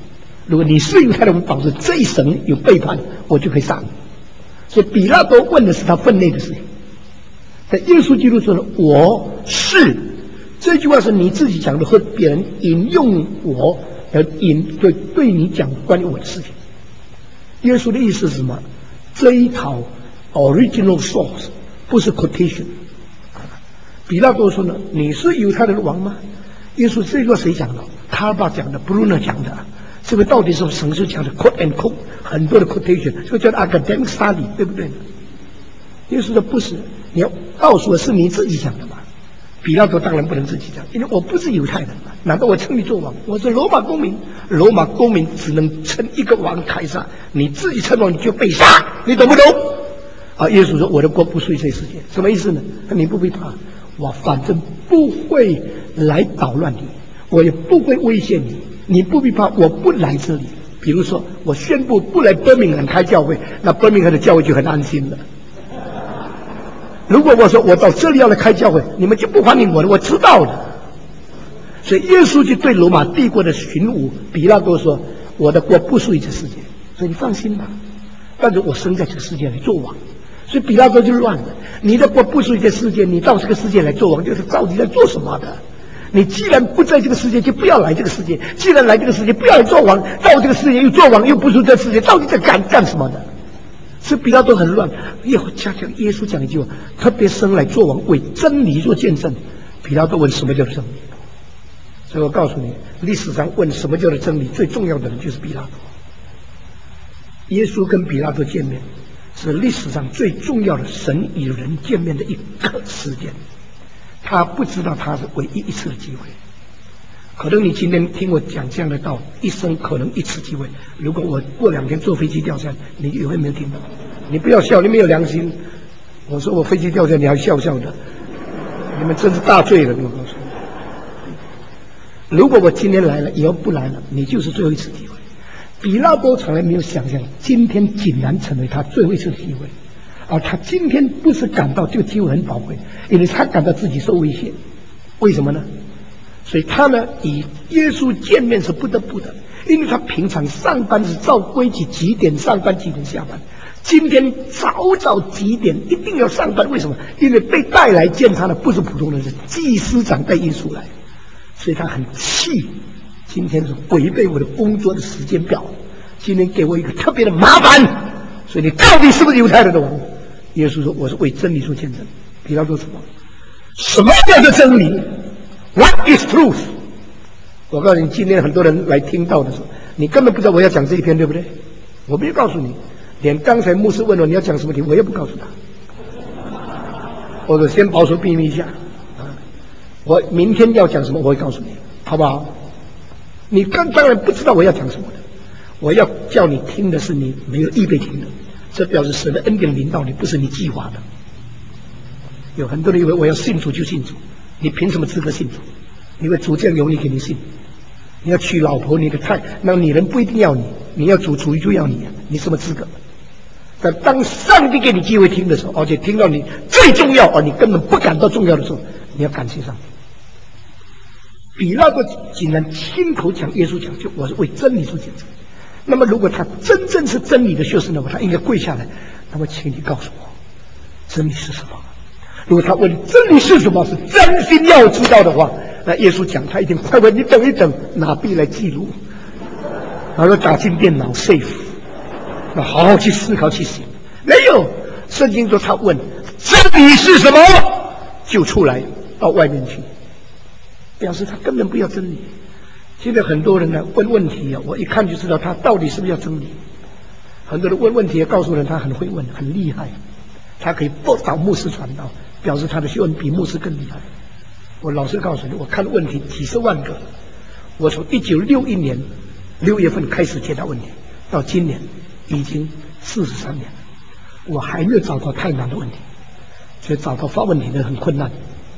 如果你是犹太人，我们保证这一神有背叛，我就可以杀你。所以比拉多问的是他分内的事情。但耶稣基督说了：“我是。”这句话是你自己讲的，和别人引用我，对你讲关于我的事情。耶稣的意思是什么？这一套 original source 不是 quotation。比拉多说呢：“你是犹太人的王吗？”耶稣这句话谁讲的？卡尔巴讲的 ，Bruner 讲的。这个到底是神学讲的 quote and quote 很多的 quotation， 这个叫 academic study， 对不对？耶稣说不是，你要告诉我是你自己讲的嘛？比拉多当然不能自己讲，因为我不是犹太人嘛，难道我称你做王？我是罗马公民，罗马公民只能称一个王凯撒，你自己称王你就被杀，你懂不懂？啊，耶稣说我的国不属于这世界，什么意思呢？你不必怕，我反正不会来捣乱你，我也不会威胁你，你不必怕，我不来这里。比如说，我宣布不来伯明翰开教会，那伯明翰的教会就很安心了。如果我说我到这里要来开教会，你们就不欢迎我了，我知道了。所以耶稣就对罗马帝国的巡抚比拉多说：“我的国不属于这世界，所以你放心吧。但是我生在这个世界来做王。”所以比拉多就乱了。你的国不属于这世界，你到这个世界来做王，就是到底在做什么的？你既然不在这个世界，就不要来这个世界；既然来这个世界，不要来做王。到这个世界又做王，又不属于这世界，到底在干什么的？所以比拉多很乱。耶稣讲一句话，特别生来做王，为真理做见证。比拉多问什么叫做真理？所以我告诉你，历史上问什么叫做真理最重要的人就是比拉多。耶稣跟比拉多见面，是历史上最重要的神与人见面的一个时间。他不知道他是唯一一次的机会。可能你今天听我讲这样的道，一生可能一次机会。如果我过2天坐飞机掉下来，你以后没有听到？你不要笑，你没有良心。我说我飞机掉下来，你还笑的，你们真是大罪了。我告诉你，如果我今天来了，以后不来了，你就是最后一次机会。比拉多从来没有想象，今天竟然成为他最后一次的机会。而他今天不是感到这个机会很宝贵，因为他感到自己受威胁。为什么呢？所以他呢与耶稣见面是不得不的，因为他平常上班是照规矩几点上班几点下班，今天早几点一定要上班。为什么？因为被带来见他的不是普通人，是祭司长带耶稣来，所以他很气。今天是违背我的工作的时间表，今天给我一个特别的麻烦，所以你到底是不是犹太人的王？耶稣说我是为真理做见证。比拉多什么？什么叫做真理？What is truth？ 我告诉你，今天很多人来听到的时候，你根本不知道我要讲这一篇，对不对？我没有告诉你，连刚才牧师问我你要讲什么题，我也不告诉他。我先保守秘密一下啊！我明天要讲什么，我会告诉你，好不好？你当然不知道我要讲什么的，我要叫你听的是你没有预备听的，这表示神的恩典临到你，不是你计划的。有很多人以为我要信主就信主，你凭什么资格信主？因为主这样有你给你信。你要娶老婆，你的太那女人不一定要你，你要主就要你，你什么资格？但当上帝给你机会听的时候，而且听到你最重要，而你根本不感到重要的时候，你要感谢上帝。比拉多竟然亲口讲耶稣讲，就我是为真理做见证。那么如果他真正是真理的学生的话，他应该跪下来，那么请你告诉我，真理是什么？如果他问真理是什么，是真心要知道的话，那耶稣讲他一定快问你等一等，拿笔来记录，然后打进电脑 save， 那好好去思考去写。没有，圣经说他问真理是什么，就出来到外面去，表示他根本不要真理。现在很多人呢问问题啊，我一看就知道他到底是不是要真理。很多人问问题，告诉人他很会问，很厉害，他可以不找牧师传道，表示他的学问比牧师更厉害。我老实告诉你，我看问题几十万个，我从1961年6月份开始解答问题，到今年已经43年了，我还没有找到太难的问题，所以找到发问题的很困难。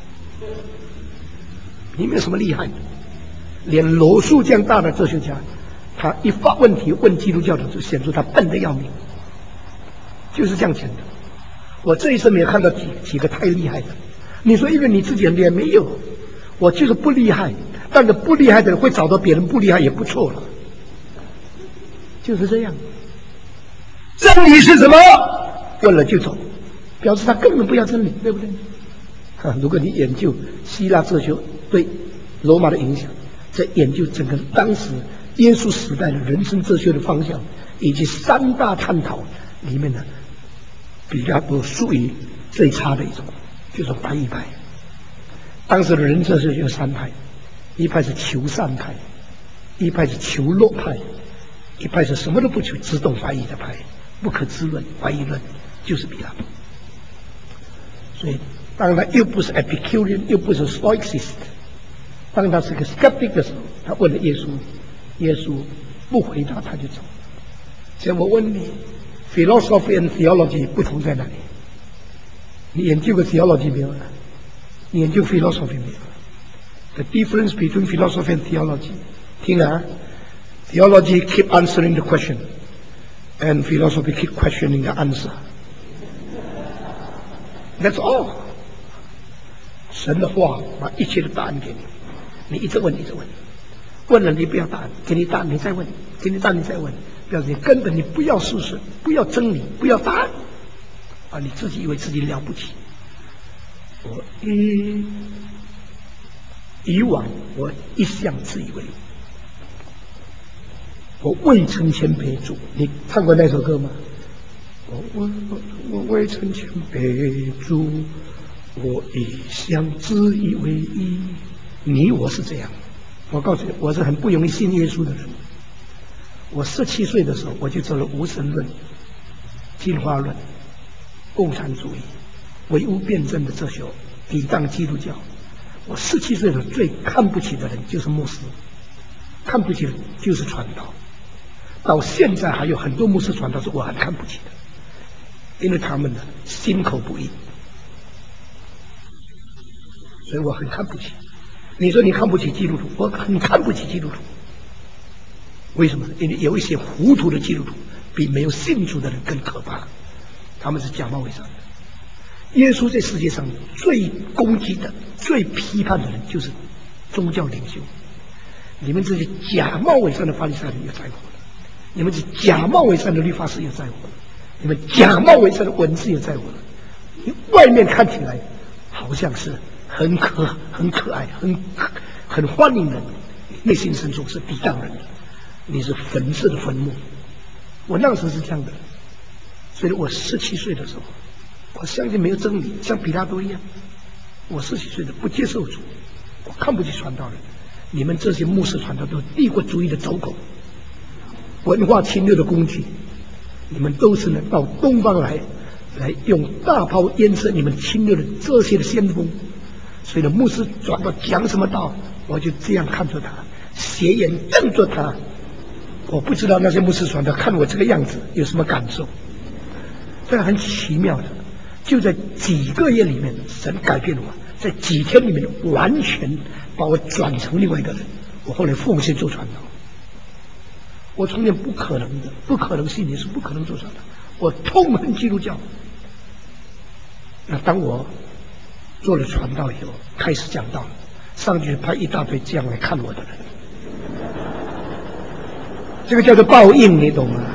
你没有什么厉害的，连罗素这样大的哲学家，他一发问题问基督教的，就显出他笨得要命，就是这样讲的。我这一生没有看到几个太厉害的。你说因为你自己很厉害，没有，我就是不厉害，但是不厉害的人会找到别人不厉害也不错了。 就是这样。真理是什么？问了就走，表示他根本不要真理，对不对？如果你研究希腊哲学对罗马的影响，在研究整个当时耶稣时代的人生哲学的方向，以及三大探讨里面呢，比拉多属于最差的一种，就是白衣派。当时的人哲学有三派，一派是求善派，一派是求乐派，一派是什么都不求，只懂怀疑的派，不可知论、怀疑论，就是比拉多。所以当他又不是 Epicurean， 又不是 Stoicist， 当他是个 skeptic 的时候，他问了耶稣，耶稣不回答他就走。所以我问你 ，philosophy and theology 不同在哪里？你研究过 theology 没有？你研究 philosophy 没有 ？The difference between philosophy and theology， 听啊 ，theology keep answering the question, and philosophy keep questioning the answer. That's all. 神的话把一切的答案给你，你一直问，一直问，问了你不要答案，给你答案你再问，给你答案你再问，表示你根本你不要事实，不要真理，不要答案，啊，你自己以为自己了不起。我以往我一向自以为我未曾谦卑主，你唱过那首歌吗？我未曾谦卑主，我一向自以为义。你我是这样，我告诉你，我是很不容易信耶稣的人。我17岁的时候，我就走了无神论、进化论、共产主义、唯物辩证的哲学，抵挡基督教。我17岁的时候最看不起的人就是牧师，看不起的就是传道。到现在还有很多牧师传道是我很看不起的。因为他们呢心口不一，所以我很看不起。你说你看不起基督徒，我很看不起基督徒。为什么？因为有一些糊涂的基督徒比没有信主的人更可怕，他们是假冒伪善的。耶稣在世界上最攻击的、最批判的人就是宗教领袖。你们这些假冒伪善的法利赛人也在乎了，你们这假冒伪善的律法师也在乎了。你们假冒伪善的文字也在乎了，你外面看起来好像是很可爱、很欢迎人，内心深处是抵挡人的，你是粉色的坟墓。我那时是这样的，所以我17岁的时候，我相信没有真理，像比拉多一样。我17岁的不接受主，我看不起传道人。你们这些牧师传道都是帝国主义的走狗，文化侵略的工具。你们都是能到东方来用大炮淹射你们侵略的这些的先锋。所以呢，牧师转到讲什么道，我就这样看着他，斜眼瞪着他。我不知道那些牧师传道看我这个样子有什么感受。这很奇妙的，就在几个月里面，神改变了我，在几天里面完全把我转成另外一个人。我后来奉献做传道。我从前不可能的，不可能信耶稣，不可能做传道。我痛恨基督教。那当我做了传道以后，开始讲道，上去派一大堆这样来看我的人，这个叫做报应，你懂吗？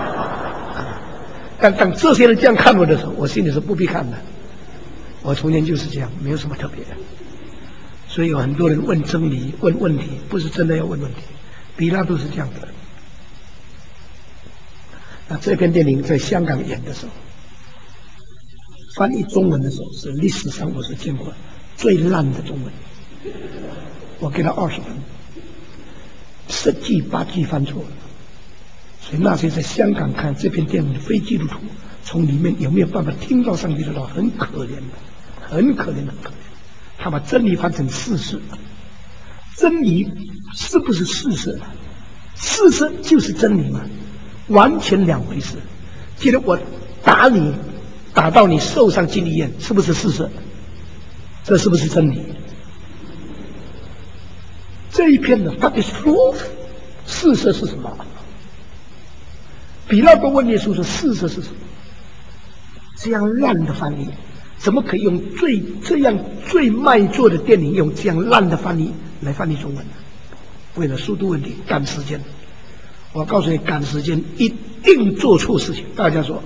但当这些人这样看我的时候，我心里是不必看的。我从前就是这样，没有什么特别的。所以有很多人问真理、问问题，不是真的要问问题。比拉多是这样的。那这篇电影在香港演的时候，翻译中文的时候是历史上我是见过最烂的中文，我给他20分，10句8句翻错了。所以那些在香港看这篇电影的非基督徒，从里面有没有办法听到上帝的话，很可怜的，很可怜，很可怜。他把真理翻成事实，真理是不是事实？事实就是真理吗？完全两回事。记得我打你，打到你受伤进医院，是不是事实？这是不是真理？这一篇呢，它的说事实是什么？比拉多问耶稣说：“事实是什么？”这样烂的翻译，怎么可以用这样最卖座的电影用这样烂的翻译来翻译中文呢？为了速度问题，赶时间。 我告诉你，赶时间一定做错事情。大家说，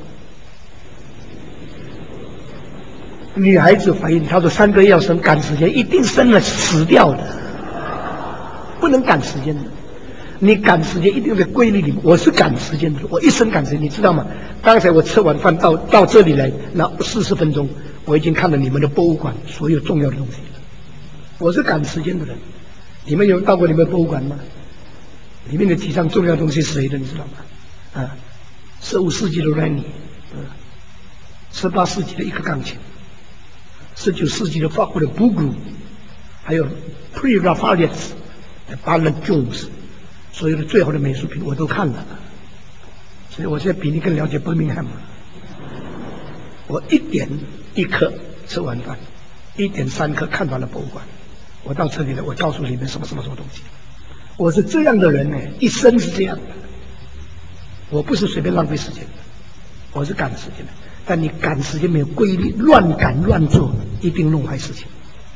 女孩子怀孕，她说3个月要生，赶时间一定生了死掉的，不能赶时间的。你赶时间一定在规律里面。我是赶时间的，我一生赶时间，你知道吗？刚才我吃完饭到这里来，那40分钟，我已经看了你们的博物馆所有重要的东西了。我是赶时间的人。你们有到过你们博物馆吗？里面的几张重要的东西是谁的，你知道吗？啊，15世纪的 Reni，18世纪的一个钢琴，19世纪的法国的 Bouguereau， 还有 Pre-Raphaelites 的 Bernard Jones， 所有的最好的美术品我都看了。所以我现在比你更了解伯明翰。我1点1刻吃完饭，1点3刻看完了博物馆。我到这里了，我告诉你们什么东西。我是这样的人呢，一生是这样的。我不是随便浪费时间的，我是赶时间的。但你赶时间没有规律，乱赶乱做，一定弄坏事情。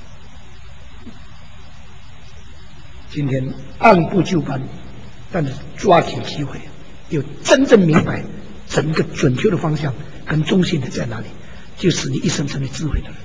今天按部就班，但是抓紧机会，有真正明白整个准确的方向跟中心的在哪里，就是你一生成为智慧的人。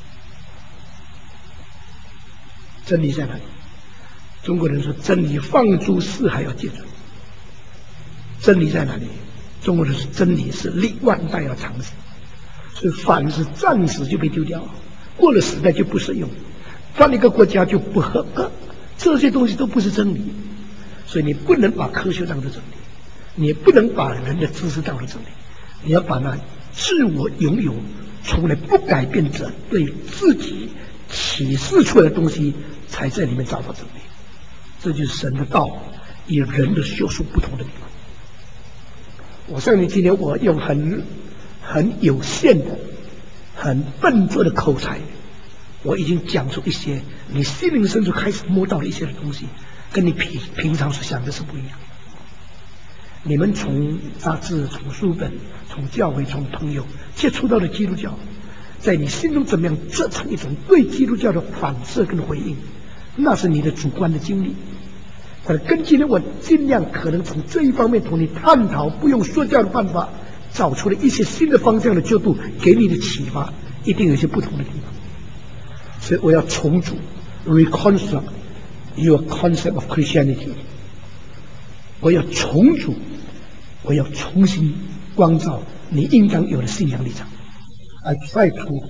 真理在哪里？中国人说真理放诸四海而皆准。真理在哪里？中国人说真理是历万代而长存。所以凡是暂时就被丢掉，过了时代就不适用，换一个国家就不合格，这些东西都不是真理。所以你不能把科学当作真理，你也不能把人的知识当作真理，你要把那自我拥有从来不改变者对自己启示出来的东西，才在里面找到真理。这就是神的道与人的学术不同的地方。我相信今天我用很有限的、很笨拙的口才，我已经讲出一些你心灵深处开始摸到了一些的东西，跟你平常所想的是不一样。你们从杂志、从书本、从教会、从朋友接触到的基督教，在你心中怎么样折成一种对基督教的反射跟回应，那是你的主观的经历。跟今天我尽量可能从这一方面同你探讨，不用说教的办法，找出了一些新的方向的角度，给你的启发一定有一些不同的地方。所以我要重组 reconstruct your concept of Christianity， 我要重组，我要重新光照你应当有的信仰立场。I try to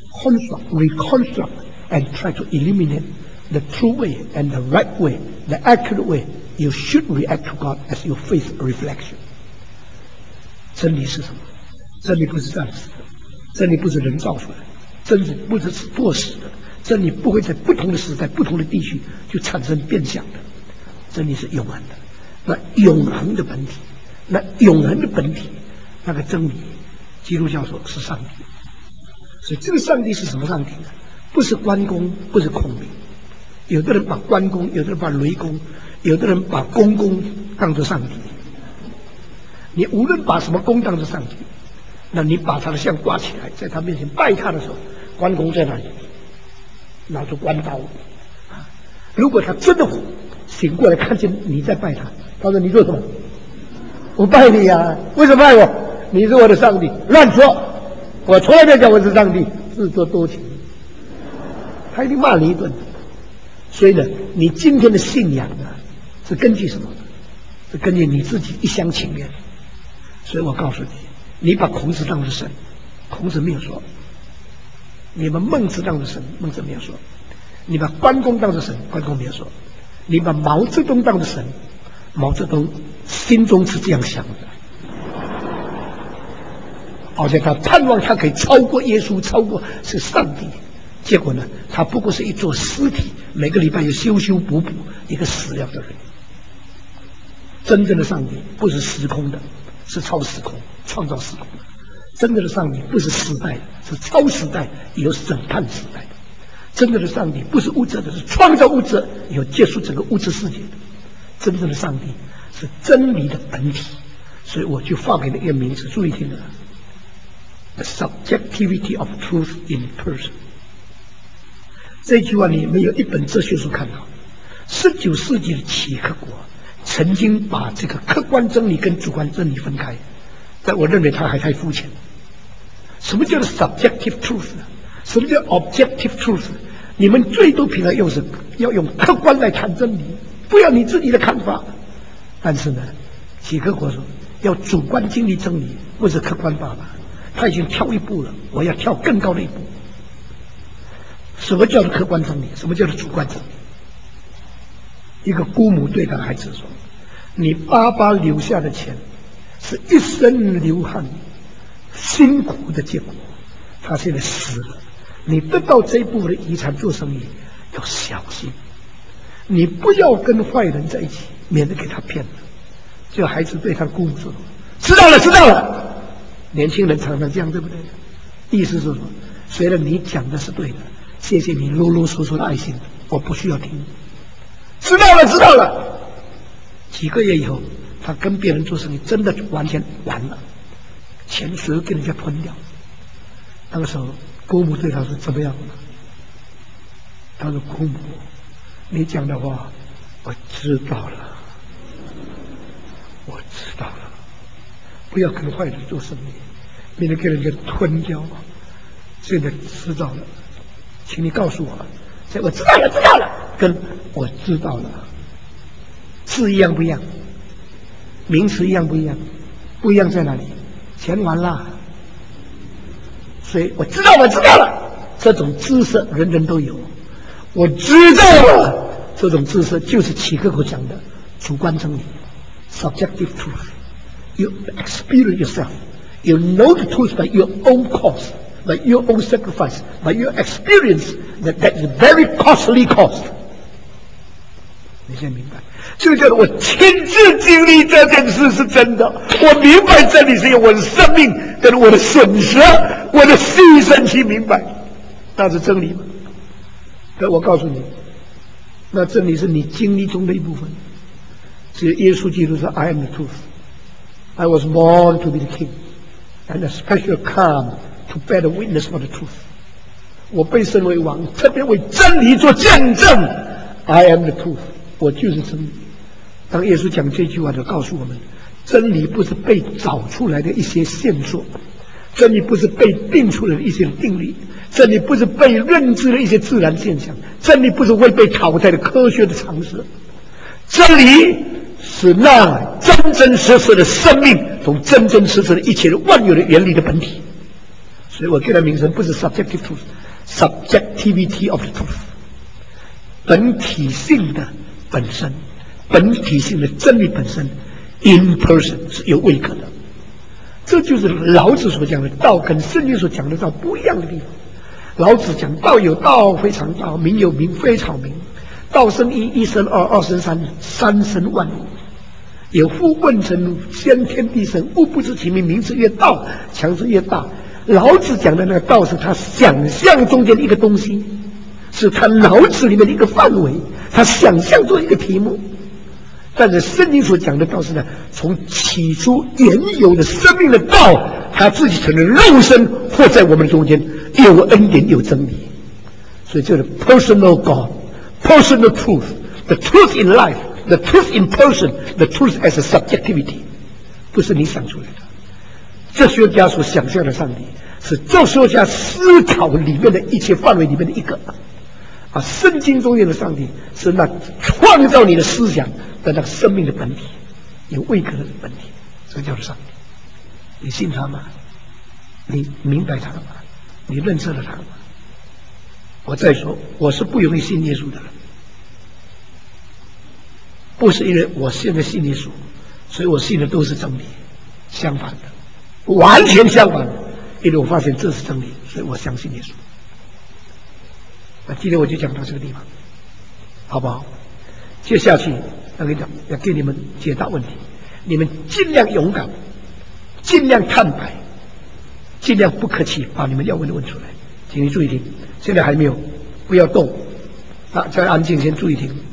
reconstruct and try to eliminate the true way and the right way, the accurate way you should react to God as your faith reflection. 真理是什么？真理不是暂时的，真理不是人造出来的，真理不是做死的，真理不会在不同的时代、不同的地区就产生变相的。真理是永恒的，那永恒的本体，那永恒的本体，那个真理，基督教说是上帝。所以这个上帝是什么上帝呢？不是关公，不是孔明。有的人把关公，有的人把雷公，有的人把公公当作上帝。你无论把什么公当作上帝，那你把他的像挂起来，在他面前拜他的时候，关公在那里拿着关刀。如果他真的醒过来看见你在拜他，他说你做什么？我拜你呀，为什么拜我？你是我的上帝。乱说，我从来没有讲我是上帝，自作多情。他一定骂你一顿。所以呢，你今天的信仰呢，是根据什么？是根据你自己一厢情愿。所以我告诉你，你把孔子当作神，孔子没有说；你把孟子当作神，孟子没有说；你把关公当作神，关公没有说；你把毛泽东当作神，毛泽东心中是这样想的，而且他盼望他可以超过耶稣，超过是上帝。结果呢，他不过是一座尸体，每个礼拜又修修补补，一个死了的人。真正的上帝不是时空的，是超时空，创造时空的。真正的上帝不是时代的，是超时代，有审判时代的。真正的上帝不是物质的，是创造物质，有结束整个物质世界的。真正的上帝是真理的本体。所以我就发给了一个名字，注意听了 ：The subjectivity of truth in person。这句话你没有一本哲学书看到。19世纪的契诃国曾经把这个客观真理跟主观真理分开，但我认为他还太肤浅。什么叫做 subjective truth 呢？什么叫 objective truth？ 你们最多平常要用客观来谈真理，不要你自己的看法。但是呢，几个国说要主观经历真理，不是客观罢了。他已经跳一步了，我要跳更高的一步。什么叫做客观真理？什么叫做主观真理？一个姑母对他的孩子说：“你爸爸留下的钱，是一生流汗、辛苦的结果。他现在死了，你得到这一部分的遗产做生意要小心，你不要跟坏人在一起，免得给他骗了。”这孩子对他姑母说：“知道了，知道了。”年轻人常常这样，对不对？意思是说，虽然你讲的是对的，谢谢你啰啰嗦嗦的爱心，我不需要听。知道了，知道了。几个月以后，他跟别人做生意，真的完全完了，钱全给人家吞掉。那个时候，姑母对他说：“怎么样？”他说：“姑母，你讲的话，我知道了，我知道了。不要跟坏人做生意，免得给人家吞掉。现在知道了，请你告诉我。我知道了，知道了，跟我知道了，字一样不一样？名词一样不一样？不一样在哪里？钱完了。所以我知道，我知道了。这种知识人人都有。我知道了，这种知识就是齐克果讲的主观真理 （subjective truth）。You experience yourself. You know the truth by your own cost, by your own sacrifice, by your experience that is very costly cost. 你现在明白？就叫我亲自经历这件事是真的，我明白真理是用我的生命跟我的损失、我的牺牲去明白，那是真理吗？可我告诉你，那真理是你经历中的一部分。只有耶稣基督说 ：“I am the truth. I was born to be the king, and a special come to bear the witness for the truth. 我被升为王，特别为真理做见证。I am the truth. 我就是真理。”当耶稣讲这句话，就告诉我们，真理不是被找出来的一些线索，真理不是被定出来的一些定理，真理不是被认知的一些自然现象，真理不是会被淘汰的科学的常识，真理是那真真实实的生命，从真真实实的一切的万有的原理的本体。所以我给它名称不是 subjective truth，subjectivity of the truth， 本体性的本身，本体性的真理本身 in person 是有位格的。这就是老子所讲的道跟圣经所讲的道不一样的地方。老子讲道有道非常道，名有名非常名，道生一，一生二，二生三，三生万物。有夫问成先天地生，物不知其名，名之曰道，强之曰大。老子讲的那个道是他想象中间的一个东西，是他脑子里面的一个范围，他想象中一个题目。但是圣经所讲的道是呢，从起初原有的生命的道，他自己成了肉身，活在我们中间，有恩典，有真理。所以这是 personal God, personal truth, the truth in life, the truth in person, the truth as a subjectivity， 不是你想出来的。哲学家所想象的上帝，是哲学家思考里面的一切范围里面的一个。圣经中间的上帝是那创造你的思想的那个生命的本体，有位格的本体，这叫做上帝。你信他吗？你明白他吗？你认识了他吗？我再说，我是不容易信耶稣的人，不是因为我现在信耶稣，所以我信的都是真理，相反的，完全相反的，因为我发现这是真理，所以我相信耶稣。那今天我就讲到这个地方，好不好？接下去要跟你讲，要给你们解答问题，你们尽量勇敢，尽量坦白，尽量不客气，把你们要问的问出来。请你注意听，现在还没有，不要动，大家安静，先注意听。